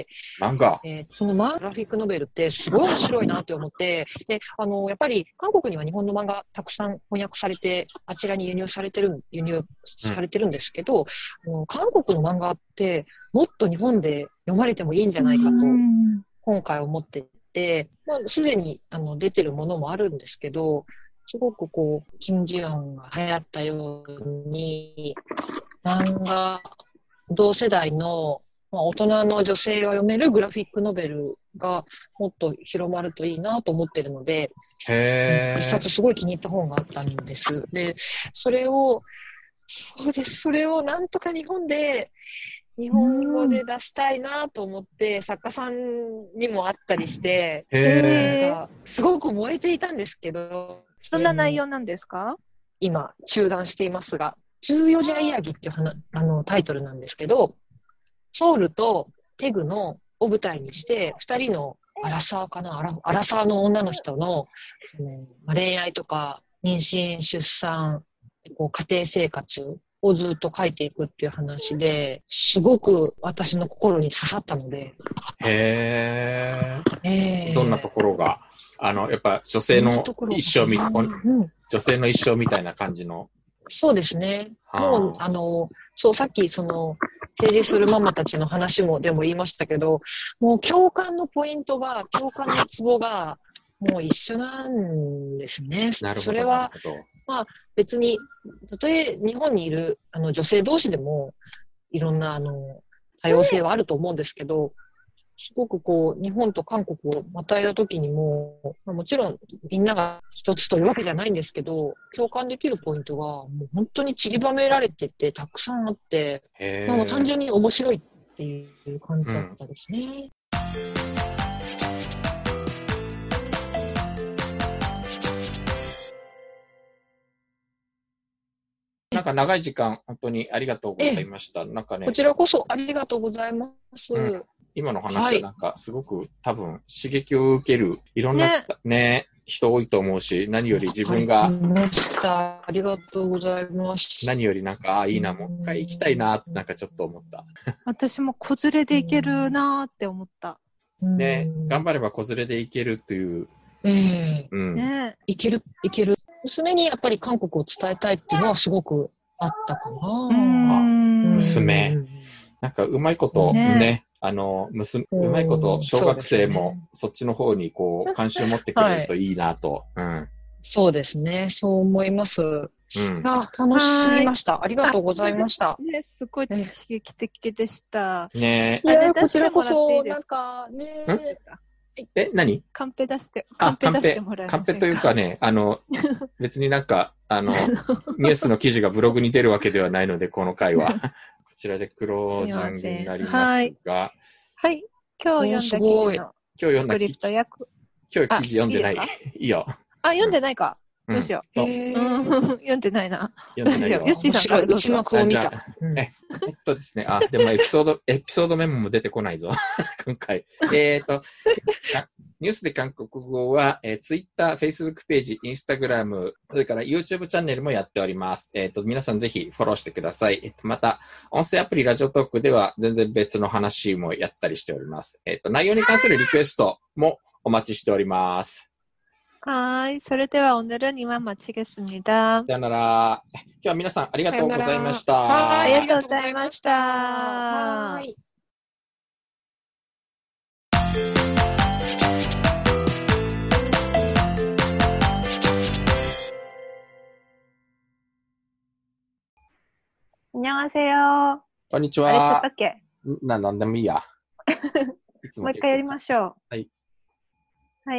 漫画、 えー、その漫画グラフィックノベルってすごい面白いなって思って、で、あの、やっぱり韓国には日本の漫画たくさん翻訳されて、あちらに輸入されてる、輸入されてるんですけど、うん、あの韓国の漫画ってもっと日本で読まれてもいいんじゃないかと、今回思ってて、まあ、すでにあの出てるものもあるんですけど、すごくこう、キム・ジヨンが流行ったように、漫画、同世代のまあ、大人の女性が読めるグラフィックノベルがもっと広まるといいなと思ってるので、 へー、 一冊すごい気に入った本があったんです。で、それを、そうです、それをなんとか日本で、日本語で出したいなと思って、作家さんにも会ったりして、 へー、 すごく燃えていたんですけど、 どんな内容なんですか？ 今、中断していますが、じゅうよじはイヤギっていう話あのタイトルなんですけど、ソウルとテグのを舞台にして、二人のアラサーかなアラ、アラサーの女の人の、そのまあ、恋愛とか妊娠、出産、こう家庭生活をずっと書いていくっていう話で、すごく私の心に刺さったので。 へー。 えー、 どんなところが、あの、やっぱ女性の一生み、うん、女性の一生みたいな感じの。 そうですね。もう、あの、そう、さっきその、成人するママたちの話もでも言いましたけど、もう共感のポイントが、共感のツボがもう一緒なんですね。 なるほど。 それは、まあ別に、たとえ日本にいるあの女性同士でもいろんなあの多様性はあると思うんですけど、すごくこう、日本と韓国をまたいだ時にも、まあ、もちろんみんなが一つというわけじゃないんですけど、共感できるポイントがもう本当に散りばめられててたくさんあって、まあ、もう単純に面白いっていう感じだったですね。 うん、なんか長い時間本当にありがとうございました。なんかね、 こちらこそありがとうございます。うん、 今の話はなんかすごく、はい、多分刺激を受けるいろんな ね, ね人多いと思うし、何より自分が、 ありがとうございます。 何よりなんか、ああ、いいな、もう一回行きたいなってなんかちょっと思った。 私も子連れで行けるなって思った。 ね、頑張れば子連れで行けるっていう。 ええー、 うん。 ね、行ける、行ける。娘にやっぱり韓国を伝えたいっていうのはすごくあったかな。 うん、 娘。なんかうまいことね、ねあの、娘、うまいこと小学生もそっちの方にこう関心を持ってくれるといいなと。はい、うん。 そうですね。そう思います。うん、あ、楽しみました。ありがとうございました。 ね、すごい刺激的でした。 ねえ。いや、こちらこそ、なんか、ねえ、何カンペ出して、カンペ出してもらえませんか？ カンペというかね、あの、別になんか、あの、ニュースの記事がブログに出るわけではないので、この回は。こちらでクロージングになりますが。 はい。今日読んだ記事のスクリプト役。 今日記事読んでない。いいよ。 あ、読んでないか。どうしよう。読んでないな。 読んでないよ。 よしさんから一幕を見た。 え、えっとですね。あ、でもエピソード、エピソードメモも出てこないぞ。今回。えっと、ニュースで韓国語は、えー、Twitter、Facebook ページ、Instagram、それから YouTube チャンネルもやっております。えっと、皆さんぜひフォローしてください。えっと、また、音声アプリラジオトークでは全然別の話もやったりしております。えっと、内容に関するリクエストもお待ちしております。 はい。それでは오늘은 이만 마치겠습니다。 さよなら。今日は皆さんありがとうございました。 ありがとうございました。はい。안녕하세요。 こんにちは。 あれちゃったっけ？ な、なんでもいいや。 いつももう一回やりましょう。 はい。 はい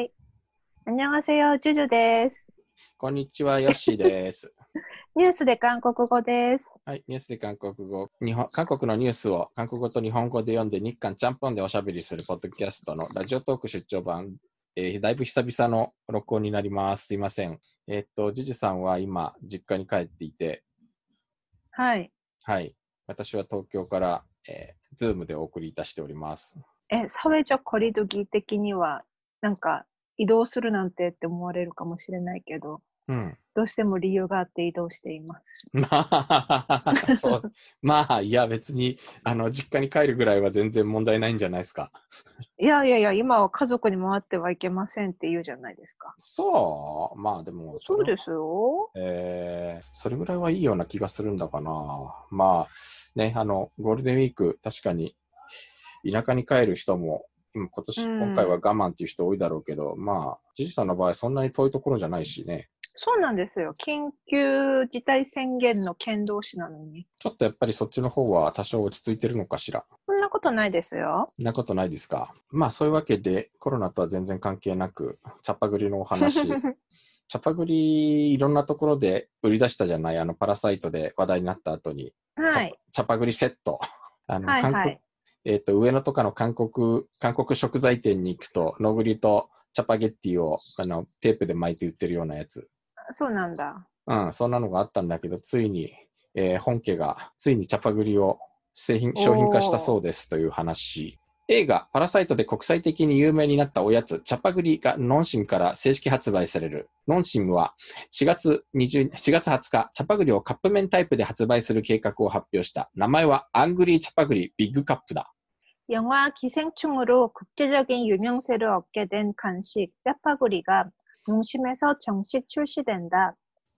。안녕하세요、ジュジュです。 こんにちは、ヨッシーです。 ニュースで韓国語です。 はい、ニュースで韓国語。日本、韓国のニュースを韓国語と日本語で読んで日韓ちゃんぽんでおしゃべりするポッドキャストのラジオトーク出張版、えー、だいぶ久々の録音になります。すいません。えー、っと、ジュジュさんは今、実家に帰っていて、 はい。 はい。私は東京から、えー、ズームでお送りいたしております。 え、사회적 거리 두기的には、なんか、移動するなんてって思われるかもしれないけど、 うん、 どうしても理由があって移動しています。 まあ、そう。まあ、いや別に、あの、実家に帰るぐらいは全然問題ないんじゃないですか。 いやいやいや、今は家族に回ってはいけませんって言うじゃないですか。 そうまあでもそ、そうですよ。 えー、それぐらいはいいような気がするんだかな。まあ、ね、あの、ゴールデンウィーク、確かに、田舎に帰る人も、今年、うん、今回は我慢っていう人多いだろうけど、まあ、ジジさんの場合そんなに遠いところじゃないしね。 そうなんですよ。緊急事態宣言の県同士なのに。 ちょっとやっぱりそっちの方は多少落ち着いてるのかしら。 そんなことないですよ。 そんなことないですか。まあそういうわけでコロナとは全然関係なく、チャパグリのお話。チャパグリいろんなところで売り出したじゃない、あのパラサイトで話題になった後に。 はい。 チャパグリセット。あの、 はいはい、 韓国、えっと、上野とかの韓国、韓国食材店に行くと、ノグリとチャパゲッティをあのテープで巻いて売ってるようなやつ。 そうなんだ。 うん、そんなのがあったんだけど、ついに、えー、本家が、ついにチャパグリを製品、商品化したそうですという話。映画、パラサイトで国際的に有名になったおやつ、チャパグリがノンシムから正式発売される。ノンシムはしがつにじゅう、しがつはつか、チャパグリをカップ麺タイプで発売する計画を発表した。名前はアングリーチャパグリビッグカップだ。 영화 기생충으로 국제적인 유명세를 얻게 된 간식 짜파구리가 농심에서 정식 출시된다.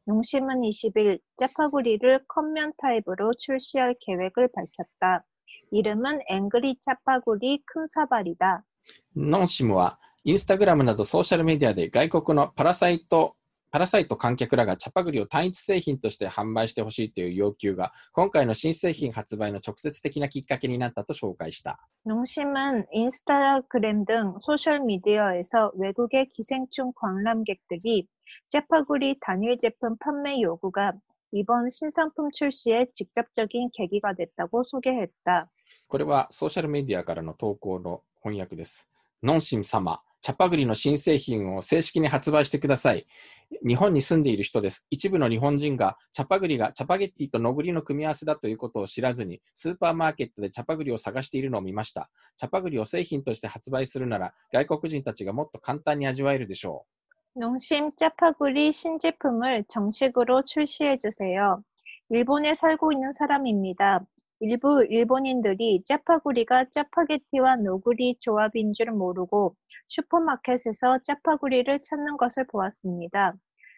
농심은 이십 일 짜파구리를 컵면 타입으로 출시할 계획을 밝혔다. 이름은 앵그리 짜파구리 큰 사발이다. ノンシムはインスタグラムなどソーシャルメディアで外国のパラサイトパラサイト観客らがチャパグリを単一製品として販売してほしいという要求が今回の新製品発売の直接的なきっかけになったと紹介した。 농심은 인스타그램 등 소셜미디어에서 외국의 기생충 관람객들이 짜파구리 단일 제품 판매 요구가 이번 신상품 출시의 직접적인 계기가 됐다고 소개했다. これはソーシャルメディアからの投稿の翻訳です。ノンシム様、 チャパグリの新製品を正式に発売してください。日本に住んでいる人です。一部の日本人がチャパグリがチャパゲッティとノグリの組み合わせだということを知らずに、スーパーマーケットでチャパグリを探しているのを見ました。チャパグリを製品として発売するなら、外国人たちがもっと簡単に味わえるでしょう。농심 짜파구리 신제품을 정식으로 출시해주세요. 일본에 살고 있는 사람입니다. 일부 일본인들이 짜파구리가 짜파게티와 노구리 조합인 줄 모르고 슈퍼마켓에서 짜파구리를 찾는 것을 보았습니다.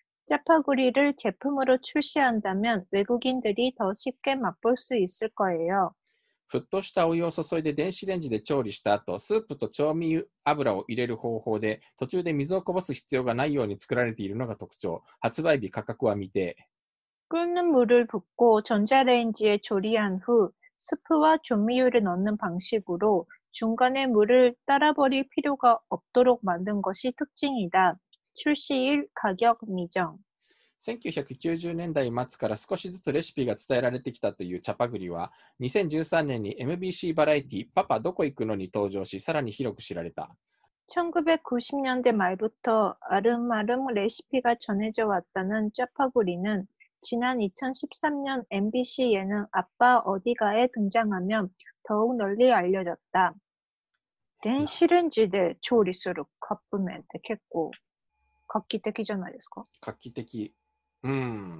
짜파구리를 제품으로 출시한다면 외국인들이 더 쉽게 맛볼 수 있을 거예요. 沸騰したお湯を注いで電子レンジで調理した後、スープと調味油を入れる方法で、途中で水をこぼす必要がないように作られているのが特徴。発売日価格は未定。 끓는 물을 붓고 전자레인지에 조리한 후 스프와 조미료를 넣는 방식으로 중간에 물을 따라버릴 필요가 없도록 만든 것이 특징이다. 출시일 가격 미정。 せんきゅうひゃくきゅうじゅうねんだい末から少しずつレシピが伝えられてきたというチャパグリは、にせんじゅうさんねんに エムビーシー バラエティパパどこ行くのに登場し、さらに広く知られた。 천구백구십 년대 말부터 아름아름 레시피가 전해져 왔다는 짜파구리는 지난 이천십삼 년 엠비씨 예능 아빠 어디가에 등장하며 더욱 널리 알려졌다. 電子レンジで調理するカップ麺って結構画期的じゃないですか？ 画期的。うん。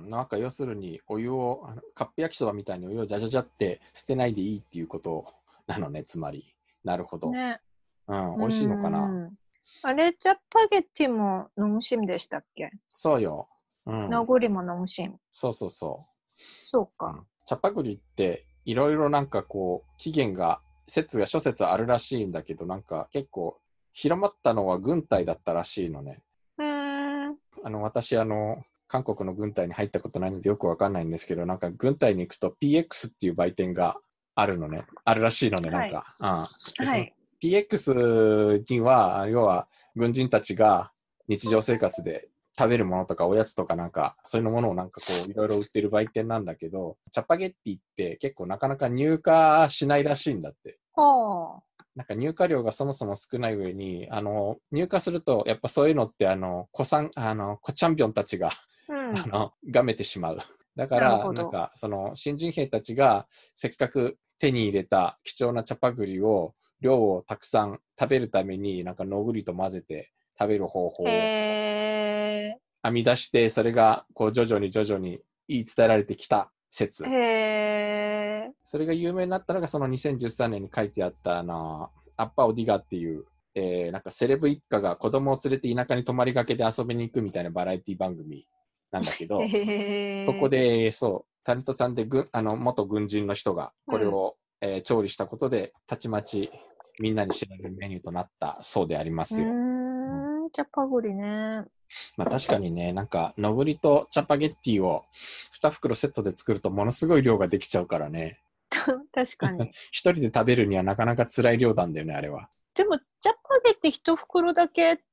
なんか要するにお湯を、あのカップ焼きそばみたいにお湯をジャジャジャって捨てないでいいっていうことなのね、つまり。なるほど。 ね。 うん、美味しいのかな。 あれ、チャパゲティも농심でしたっけ？ そうよ。うん。 ノグリも농심。 そうそうそう。 そうか。 うん、チャパグリっていろいろなんかこう、起源が、説が諸説あるらしいんだけど、なんか結構広まったのは軍隊だったらしいのね。 へー。 あの、私、あの、韓国の軍隊に入ったことないのでよくわかんないんですけど、なんか軍隊に行くと ピーエックス っていう売店があるのね。あるらしいのね、なんか。はい。うん、はい。ピーエックス には、要は軍人たちが日常生活で食べるものとかおやつとかなんか、そういうものをなんかこういろいろ売ってる売店なんだけど、チャパゲッティって結構なかなか入荷しないらしいんだって。 はあ。 なんか入荷量がそもそも少ない上に、あの、入荷すると、やっぱそういうのって、あの、子さん、あの、子チャンピオンたちが、うん、あの、がめてしまう。だから、なんか、その、新人兵たちが、せっかく手に入れた貴重なチャパグリを、量をたくさん食べるために、なんか、のぐりと混ぜて食べる方法を編み出して、それが、こう、徐々に徐々に言い伝えられてきた説。 へー。 それが有名になったのがそのにせんじゅうさんねんに書いてあったあのアッパオディガっていう、えー、なんかセレブ一家が子供を連れて田舎に泊まりがけで遊びに行くみたいなバラエティ番組なんだけど、ここでそうタレントさんで軍あの元軍人の人がこれを、うんえー、調理したことでたちまちみんなに知られるメニューとなったそうでありますよ。 うーん、チャパグリね。 まあ確かにね、なんか、のぐりとチャパゲッティをに袋セットで作るとものすごい量ができちゃうからね。 確かに。 一人で食べるにはなかなか辛い量なんだよね、あれは。 でも、チャパゲッティ一袋だけって、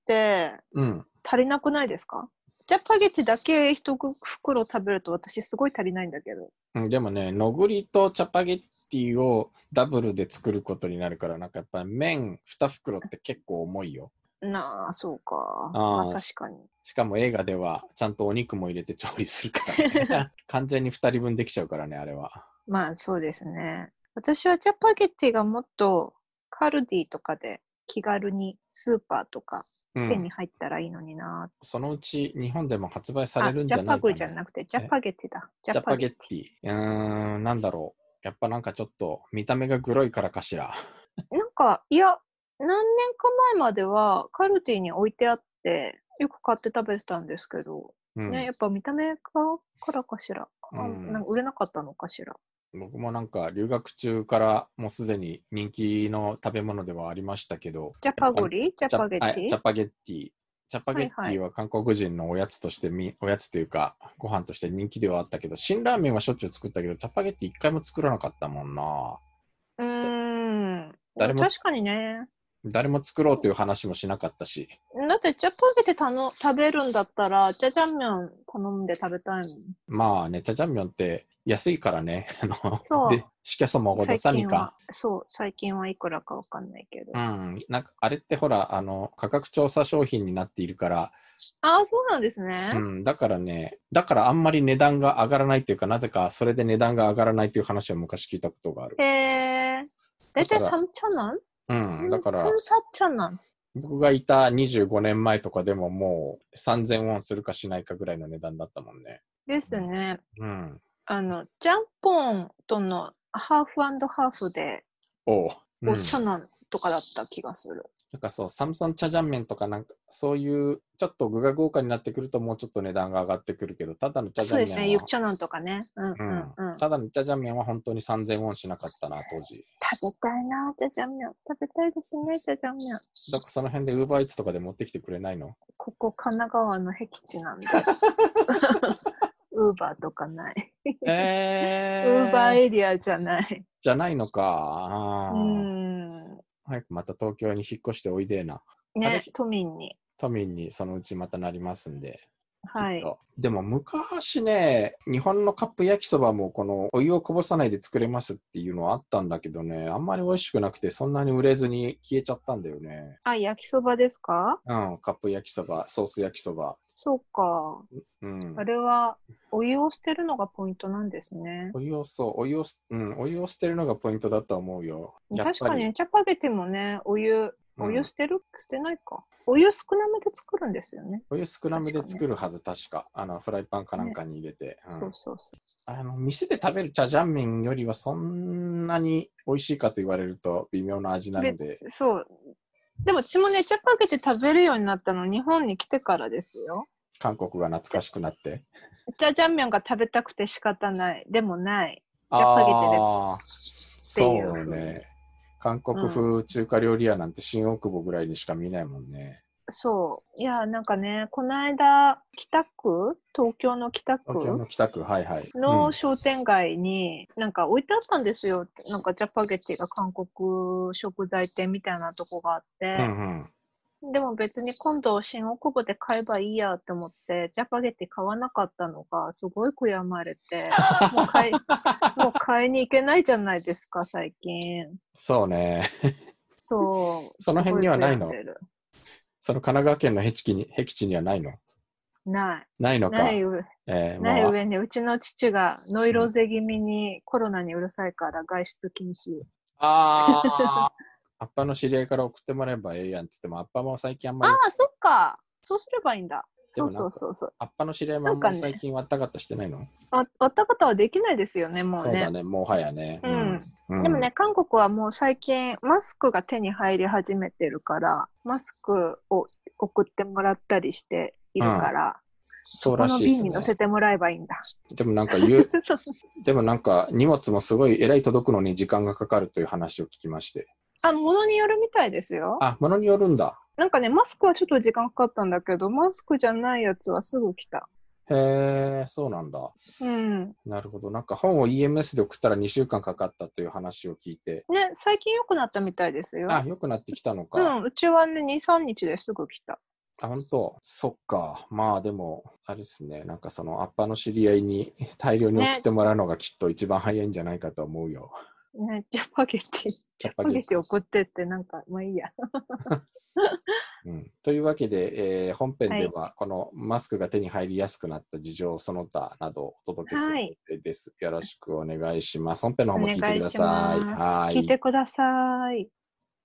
足りなくないですか？うん、チャパゲッティだけ一袋食べると私すごい足りないんだけど。 うん、でもね、のぐりとチャパゲッティをダブルで作ることになるから、なんかやっぱ麺に袋って結構重いよ。 なあ、そうか。あまあ、確かに。 しかも映画ではちゃんとお肉も入れて調理するからね。完全にふたりぶんできちゃうからね、あれは。 まあ、そうですね。私はチャパゲッティがもっとカルディとかで気軽にスーパーとか手に入ったらいいのにな、うん、 そのうち日本でも発売されるんじゃないかな。 ジャパグじゃなくてジャパゲッティだ。 ジャパゲッティ。うーん、なんだろう。やっぱなんかちょっと見た目がグロいからかしら。 なんか、いや、何年か前まではカルディに置いてあってよく買って食べてたんですけど、うんね、やっぱ見た目からかしら、うん、なんか売れなかったのかしら。 僕もなんか留学中からもうすでに人気の食べ物ではありましたけど、 ジャパゴリジャパゲッティジャパゲッティジャパゲッティは韓国人のおやつとしてみ、はいはい、おやつというかご飯として人気ではあったけど、辛ラーメンはしょっちゅう作ったけどジャパゲッティ一回も作らなかったもんな。 うーん、誰も確かにね。 誰も作ろうという話もしなかったし。 だってジャパゲティ食べるんだったらジャジャンミョン頼んで食べたいもん。 まあね、ジャジャンミョンって安いからね。あの、 そう。 で、しかもごどさにか。 そう、最近はいくらかわかんないけど。 うん。なんか、あれってほら、あの、価格調査商品になっているから。 ああ、そうなんですね。 うん。だからね、だからあんまり値段が上がらないっていうか、なぜかそれで値段が上がらないっていう話を昔聞いたことがある。 へえ。だいたいさんちゃんなん？ うん。だから、僕がいたにじゅうごねんまえとかでももうさんぜんウォンするかしないかぐらいの値段だったもんね。 ですね。 うん。 あの、ジャンポンとのハーフ&ハーフで、 おう、うん、 お茶なんとかだった気がする。 なんかそう、サムソンチャジャン麺とかなんか、そういう、ちょっと具が豪華になってくるともうちょっと値段が上がってくるけど、ただのチャジャン麺は。そうですね、 ユッチャナンとかね。うんうんうん。 ただのチャジャン麺は本当にさんぜんウォンしなかったな、当時。 食べたいな、チャジャン麺。食べたいですね、チャジャン麺。 だからその辺でウーバーイーツとかで持ってきてくれないの？ ここ神奈川の僻地なんで。ウーバーとかない。 えー。 ウーバーエリアじゃない。 じゃないのか。 うん。 早くまた東京に引っ越しておいでな。 ね、都民に。 都民にそのうちまたなりますんで。 はい。 でも昔ね、日本のカップ焼きそばもこのお湯をこぼさないで作れますっていうのはあったんだけどね、あんまり美味しくなくてそんなに売れずに消えちゃったんだよね。 あ、焼きそばですか？ うん、カップ焼きそば、ソース焼きそば。 そうか。うん。あれはお湯を捨てるのがポイントなんですね。 お湯をそう、お湯を、うん、お湯を捨てるのがポイントだと思うよ。 確かにチャパゲティもね、お湯、お湯捨てる、うん、捨てないか。お湯少なめで作るんですよね。 お湯少なめで作るはず、確か。あの、フライパンかなんかに入れて。ねうん、そうそうそう。 あの、店で食べるチャジャン麺よりはそんなに美味しいかと言われると微妙な味なので。 そう。でも私もね、チャパゲティ食べるようになったの日本に来てからですよ。 韓国が懐かしくなって。 チャジャン麺が食べたくて仕方ない。でもない。チャパゲティで。 ああ、そうね。韓国風中華料理屋なんて新大久保ぐらいにしか見ないもんね。 うん、そう。いや、なんかね、この間、北区東京の北区東京の北区、はいはい。 の商店街に、なんか置いてあったんですよ。なんかチャパゲティが韓国食材店みたいなとこがあって。うんうん、でも別に今度新大久保で買えばいいやって思って、チャパゲティ買わなかったのがすごい悔やまれて、もう買い、もう買いに行けないじゃないですか、最近。 そうね。 そう。 その辺にはないの？その神奈川県の僻地に、僻地にはないの？ ない。 ないのか。 ない上、えー、ない上に、うちの父がノイローゼ気味にコロナにうるさいから外出禁止。 ああ。アッパの知り合いから送ってもらえばええやんって言っても、アッパも最近あんまり。 ああ、そっか。そうすればいいんだ。そうそうそうそう。 アッパの知り合いもあんまり最近割ったかったしてないの？ね、 割った方はできないですよね、もうね。 そうだね、もはやね。 うん。うん、でもね、韓国はもう最近マスクが手に入り始めてるから、マスクを送ってもらったりしているから、うん、 そうらしいですね。 そこの瓶に乗せてもらえばいいんだ。 でもなんか言う、でもなんか荷物もすごいえらい届くのに時間がかかるという話を聞きまして。 あ、物によるみたいですよ。 あ、物によるんだ。 なんかね、マスクはちょっと時間かかったんだけど、マスクじゃないやつはすぐ来た。 へえ、そうなんだ。 うん。 なるほど。なんか本を イーエムエス で送ったらにしゅうかんかかったという話を聞いて。 ね、最近良くなったみたいですよ。 あ、良くなってきたのか。 うん、うちはね、に、さんにちですぐ来た。 あ、本当。そっか。まあでも、あれですね。なんかそのアッパの知り合いに大量に送ってもらうのがきっと一番早いんじゃないかと思うよ。 ね、チャパゲティ。チャパゲティ送ってってなんか、まあいいや。 うん、というわけで、えー、本編ではこのマスクが手に入りやすくなった事情その他などをお届けする予定です。はい、よろしくお願いします。本編の方も聞いてください。はい。 聞いてください。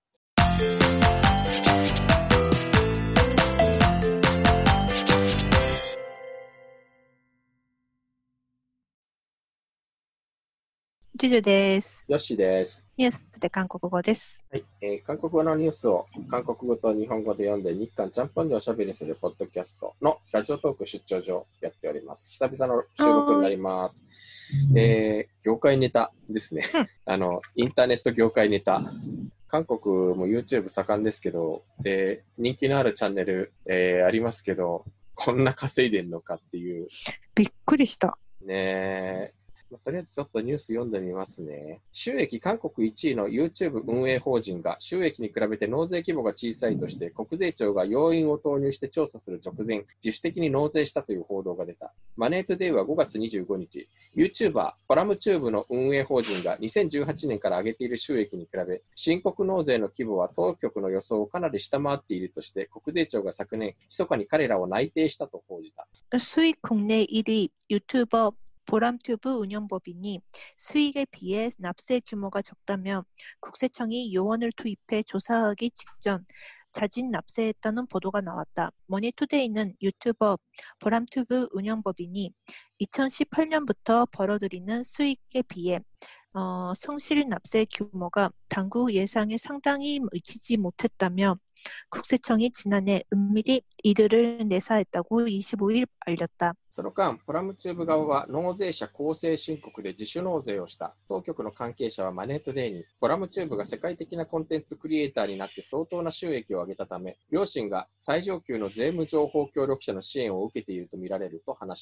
ジュジュです。 よしです。 ニュースで韓国語です。 はい、えー。韓国語のニュースを韓国語と日本語で読んで日韓ちゃんぽんでおしゃべりするポッドキャストのラジオトーク出張所やっております。久々の収録になります。えー、業界ネタですね。あの、インターネット業界ネタ。韓国も YouTube 盛んですけど、で、人気のあるチャンネル、えー、ありますけど、こんな稼いでんのかっていう。 びっくりした。 ねとりあえずちょっとニュース読んでみますね。収益韓国いちいの YouTube 運営法人が収益に比べて納税規模が小さいとして国税庁が要因を投入して調査する直前、自主的に納税したという報道が出た。マネートゥデイはごがつにじゅうごにち、YouTuber ポラムチューブの運営法人がにせんじゅうはちねんから上げている収益に比べ、申告納税の規模は当局の予想をかなり下回っているとして、国税庁が昨年、密かに彼らを内定したと報じた。 수익 국내 일 위 유튜버 보람튜브 운영법인이 수익에 비해 납세 규모가 적다며 국세청이 요원을 투입해 조사하기 직전 자진 납세했다는 보도가 나왔다. 머니투데이는 유튜버 보람튜브 운영법인이 이천십팔 년부터 벌어들이는 수익에 비해 어, 성실 납세 규모가 당국 예상에 상당히 미치지 못했다며 국세청이 지난해 은밀히 이들을 내사했다고 이십오 일 알렸다. その間、ポラムチューブ側は納税者公正申告で自主納税をした。当局の関係者はマネートデイに、ポラムチューブが世界的なコンテンツクリエイターになって相当な収益を上げたため、両親が最上級の税務情報協力者の支援を受けているとみられると話した。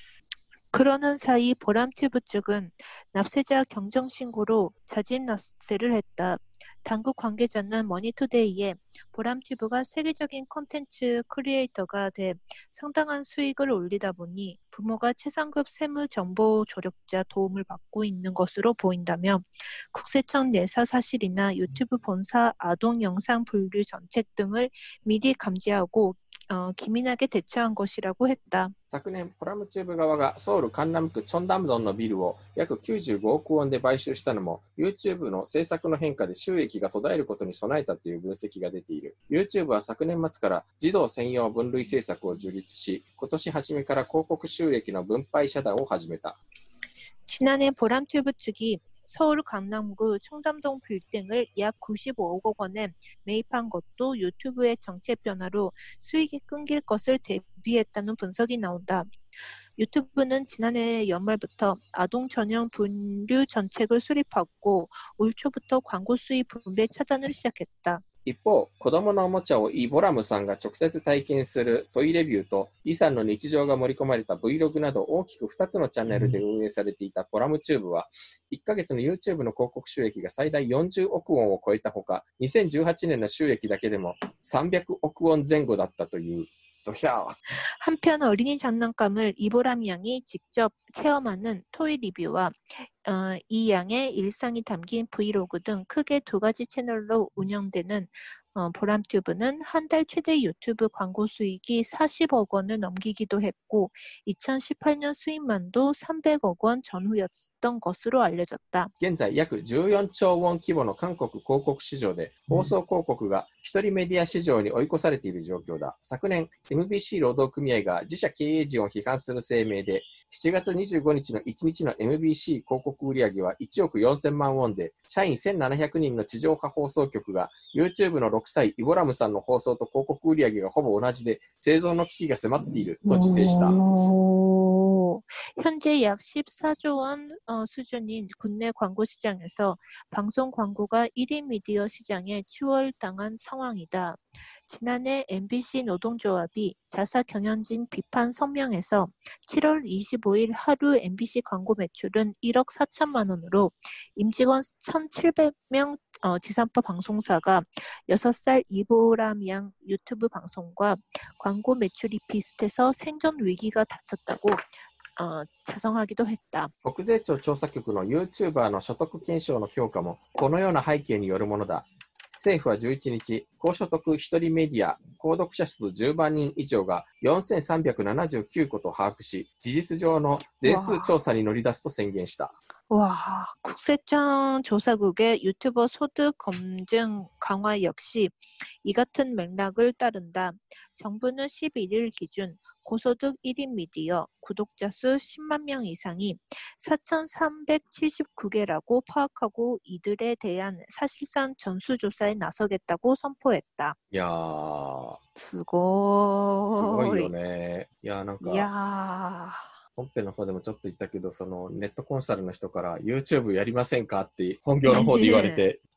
그러는 사이 보람튜브 측은 납세자 경정신고로 자진 납세를 했다. 당국 관계자는 머니투데이에 보람튜브가 세계적인 콘텐츠 크리에이터가 돼 상당한 수익을 올리다 보니 부모가 최상급 세무정보 조력자 도움을 받고 있는 것으로 보인다며 국세청 내사 사실이나 유튜브 본사 아동 영상 분류 정책 등을 미리 감지하고 어, 기민하게 대처한 것이라고 했다. 昨年、ポラムチューブ側がソウルカンナム区チョンダムドンのビルを約きゅうじゅうごおくウォンで買収したのも YouTube の政策の変化で収益が途絶えることに備えたという分析が出ている。YouTube は昨年末から児童専用分類政策を樹立し、今年初めから広告収益の分配遮断を始めた。 지난해 보람튜브 측이 서울 강남구 청담동 빌딩을 약 구십오억 원에 매입한 것도 유튜브의 정책 변화로 수익이 끊길 것을 대비했다는 분석이 나온다. 유튜브는 지난해 연말부터 아동 전용 분류 정책을 수립하고 올 초부터 광고 수입 분배 차단을 시작했다. 一方、子供のおもちゃをイ・ボラムさんが直接体験するトイレビューとイさんの日常が盛り込まれた Vlog など大きくふたつのチャンネルで運営されていたポラムチューブはいっかげつの YouTube の広告収益が最大よんじゅうおくウォンを超えたほか、にせんじゅうはちねんの収益だけでもさんびゃくおくウォン前後だったという。 한편 어린이 장난감을 이보람 양이 직접 체험하는 토이 리뷰와 어, 이 양의 일상이 담긴 브이로그 등 크게 두 가지 채널로 운영되는 어, 보람튜브는 한 달 최대 유튜브 광고 수익이 사십억 원을 넘기기도 했고 이천십팔 년 수입만도 삼백억 원 전후였던 것으로 알려졌다. 現在約じゅうよんちょうウォン規模の韓国広告市場で放送広告が一人メディア市場に追い越されている状況だ。昨年 エムビーシー 労働組合が自社経営陣を批判する声明でしちがつにじゅうごにちのいちにちの エムビーシー 広告売上はいちおくよんせんまんウォンで、社員せんななひゃくにんの地上波放送局が YouTube のろくさいイボラムさんの放送と広告売上がほぼ同じで生存の危機が迫っていると自制した。 현재 약 십사조 원 어, 수준인 국내 광고 시장에서 방송 광고가 일 위 미디어 시장에 추월당한 상황이다. 지난해 엠비씨 노동조합이 자사 경영진 비판 성명에서 칠월 이십오일 하루 엠비씨 광고 매출은 일억 사천만 원으로 임직원 천칠백 명 어, 지상파 방송사가 여섯 살 이보람 양 유튜브 방송과 광고 매출이 비슷해서 생존 위기가 닥쳤다고 어, 자성하기도 했다. 国税庁調査局の YouTuber の所得検証の強化もこのような背景によるものだ。政府はじゅういちにち、高所得一人メディア、購読者数じゅうまんにん以上がよんせんさんびゃくななじゅうきゅうこと把握し、事実上の全数調査に乗り出すと宣言した。 와, 국세청 조사국의 유튜버 소득 검증 강화 역시 이 같은 맥락을 따른다. 정부는 십일일 기준 고소득 일 인 미디어 구독자 수 십만 명 이상이 사천삼백칠십구 개라고 파악하고 이들에 대한 사실상 전수조사에 나서겠다고 선포했다. 야, すごい。 すごいよね。いや、なんか。 いや本編の方でもちょっと言ったけど、そのネットコンサルの人から YouTube やりませんかって本業の方で言われて、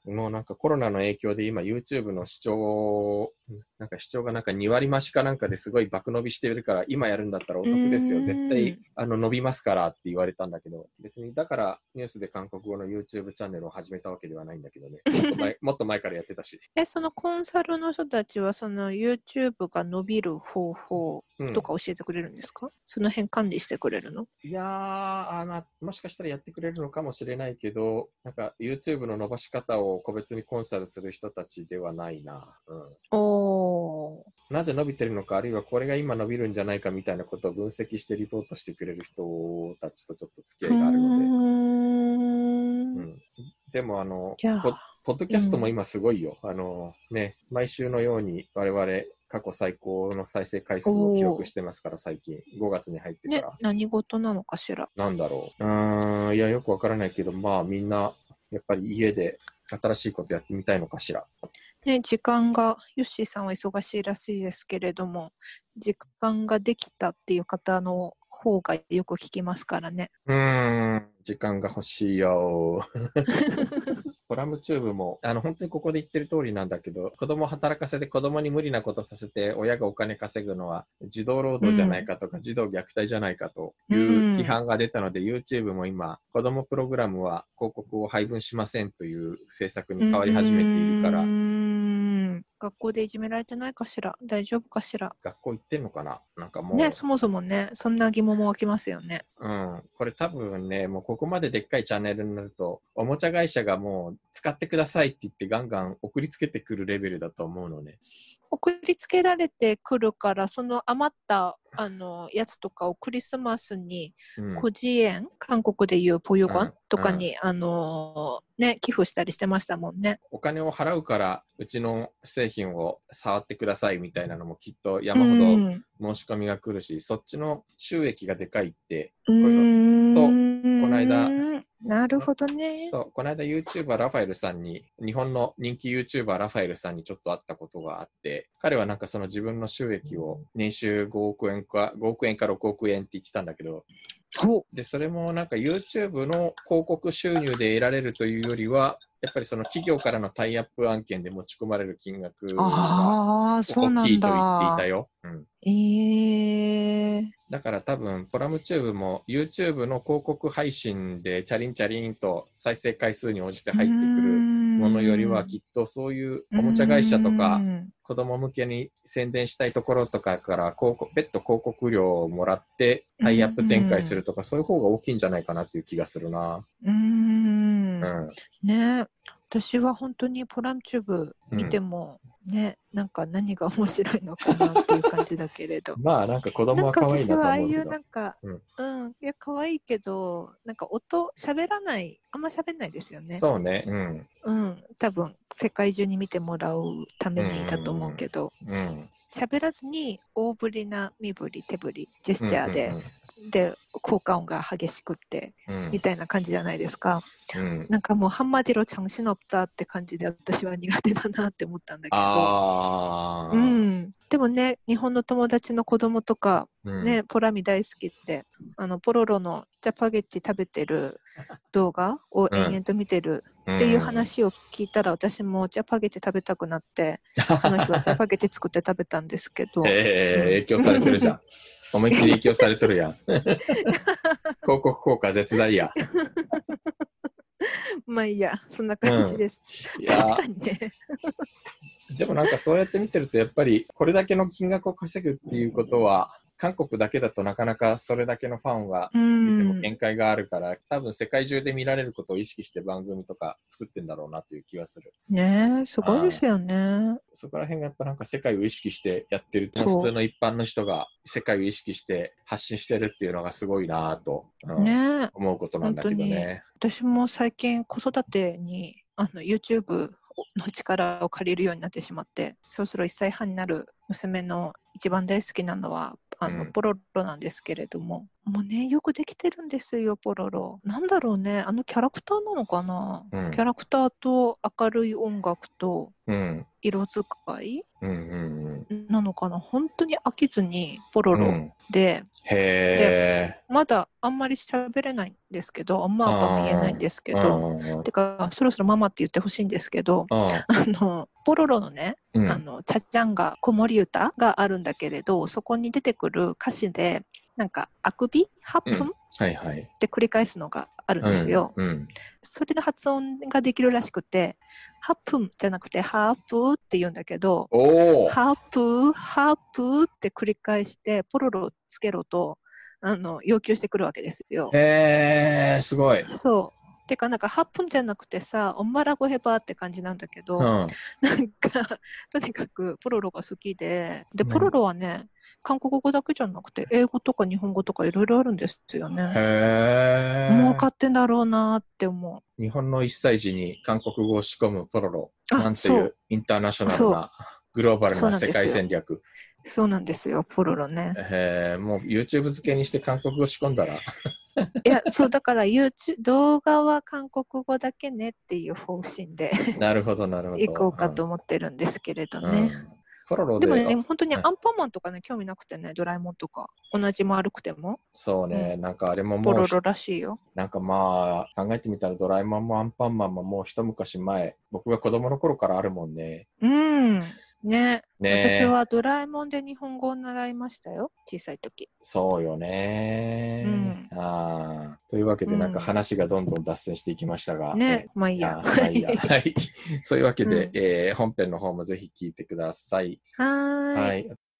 もうなんかコロナの影響で今 YouTube の視聴、なんか視聴がなんかに割増しかなんかですごい爆伸びしてるから、今やるんだったらお得ですよ。絶対あの伸びますからって言われたんだけど、別にだからニュースで韓国語の YouTube チャンネルを始めたわけではないんだけどね。もっと前、もっと前からやってたし。 え、そのコンサルの人たちはその YouTube が伸びる方法とか教えてくれるんですか？うん、その辺管理してくれるの？ いやーあの、もしかしたらやってくれるのかもしれないけど、なんか YouTube の伸ばし方を個別にコンサルする人たちではないな。うん、 おー。 なぜ伸びてるのか、あるいはこれが今伸びるんじゃないかみたいなことを分析してリポートしてくれる人たちとちょっと付き合いがあるので。うん、でもあのポ、ポッドキャストも今すごいよ。うん、あのね、毎週のように我々過去最高の再生回数を記録してますから、最近ごがつに入ってから、ね、 何事なのかしら。 なんだろう。うーん、いやよくわからないけど、まあみんなやっぱり家で新しいことやってみたいのかしら。 ね、時間が、ヨッシーさんは忙しいらしいですけれども、時間ができたっていう方の方がよく聞きますからね。 うーん、時間が欲しいよ。フォラムチューブも、あの、本当にここで言ってる通りなんだけど、子供を働かせて子供に無理なことさせて、親がお金稼ぐのは、児童労働じゃないかとか、うん、児童虐待じゃないかという批判が出たので、うん、YouTube も今、子供プログラムは広告を配分しませんという政策に変わり始めているから、うん、 学校でいじめられてないかしら？大丈夫かしら？ 学校行ってんのかな？なんかもう。 ね、そもそもね、そんな疑問も湧きますよね。 うん。これ多分ね、もうここまででっかいチャンネルになると、おもちゃ会社がもう使ってくださいって言ってガンガン送りつけてくるレベルだと思うのね。 送りつけられてくるから、その余ったあのやつとかをクリスマスに、孤児園、韓国でいうポヨガンとかに、うんうん、あのね、寄付したりしてましたもんね。 お金を払うからうちの製品を触ってくださいみたいなのもきっと山ほど申し込みが来るし、うん、そっちの収益がでかいってこういうのと、この間なるほどね。 そう、この間 YouTuber ラファエルさんに、日本の人気 YouTuber ラファエルさんにちょっと会ったことがあって、彼はなんかその自分の収益を年収ごおくえんか、ごおくえんかろくおくえんって言ってたんだけど、で、それもなんか YouTube の広告収入で得られるというよりは、やっぱりその企業からのタイアップ案件で持ち込まれる金額が大きいと言っていたよ。うん、えー、だから多分、ポラムチューブも YouTube の広告配信でチャリンチャリンと再生回数に応じて入ってくるものよりは、きっとそういうおもちゃ会社とか、子供向けに宣伝したいところとかから広告、別途広告料をもらってタイアップ展開するとか、そういう方が大きいんじゃないかなっていう気がするな。 うーん、うん、ね、私は本当にポラムチューブ見ても、うん、ね、なんか何が面白いのかなっていう感じだけれどまあなんか子供は可愛いなと思うけど、なんか私はああいうなんか、うん、うん、いや可愛いけど、なんか音喋らない、あんま喋んないですよね。 そうね、うん、 うん、多分世界中に見てもらうためにだと思うけど、うんうんうん、喋らずに大振りな身振り手振りジェスチャーで、うんうんうん、で効果音が激しくって、うん、みたいな感じじゃないですか、うん、なんかもうハンマディロチャンシノプタって感じで私は苦手だなって思ったんだけど、あ、うん、でもね、日本の友達の子供とか、ね、うん、ポラミ大好きってあのポロロのチャパゲッティ食べてる動画を延々と見てるっていう話を聞いたら、うん、私もチャパゲッティ食べたくなってその日はチャパゲッティ作って食べたんですけど、 えー、うん、影響されてるじゃん思いっきり影響されてるやん広告効果絶大やまあいいや、そんな感じです、うん、確かにねでもなんかそうやって見てるとやっぱりこれだけの金額を稼ぐっていうことは韓国だけだとなかなかそれだけのファンが見ても限界があるから、多分世界中で見られることを意識して番組とか作ってんだろうなっていう気がする。 ねえ、すごいですよね。 そこら辺がやっぱなんか世界を意識してやってると、普通の一般の人が世界を意識して発信してるっていうのがすごいなと、うん、ね、思うことなんだけどね。 私も最近子育てにあの YouTubeの力を借りるようになってしまって、そろそろいっさいはんになる娘の一番大好きなのはあの、うん、ポロロなんですけれども、 もうね、よくできてるんですよ、ポロロ。なんだろうね、あのキャラクターなのかな、うん、キャラクターと明るい音楽と色使い、うんうんうん、なのかな。本当に飽きずにポロロで、うん、 へでまだあんまり喋れないんですけど、あんまあも言えないんですけど、てかそろそろママって言ってほしいんですけど、あのポロロのね、うん、あのちゃっちゃんが子守歌があるんだけれど、そこに出てくる歌詞でなんかあくびはっぷん、うん、はいはい、って繰り返すのがあるんですよ、うんうん、それの発音ができるらしくて、はっぷんじゃなくてハープーって言うんだけど、ハープーハープーって繰り返してポロロつけろとあの要求してくるわけですよ。 へー、すごい。 そうてかなんかはっぷんじゃなくてさ、おんまらごへばって感じなんだけど、うん、なんかとにかくポロロが好きで、でポロロはね、韓国語だけじゃなくて英語とか日本語とかいろいろあるんですよね。 へー。 もう分かってんだろうなって思う。 日本のいっさい児に韓国語を仕込むポロロ。なんていうインターナショナルなグローバルな世界戦略。 そうなんですよ、ポロロね。 へー、もう YouTube 付けにして韓国語仕込んだら。いや、そうだから YouTube 動画は韓国語だけねっていう方針でなるほどなるほど行こうかと思ってるんですけれどね。 うんポロロででもね、本当にアンパンマンとかね、興味なくてね、ドラえもんとか、同じ丸くても。 そうね、うん、なんかあれももう、 ポロロらしいよ。 なんかまあ、考えてみたらドラえもんもアンパンマンももう一昔前、僕が子供の頃からあるもんね。 うん。ね。ね私はドラえもんで日本語を習いましたよ、小さい時。 そうよね、うん、あというわけで、なんか話がどんどん脱線していきましたが。 うん、ね、まあいいや。 まあいいや。はい。そういうわけで、うん、えー、本編の方もぜひ聞いてください。 はい。はい。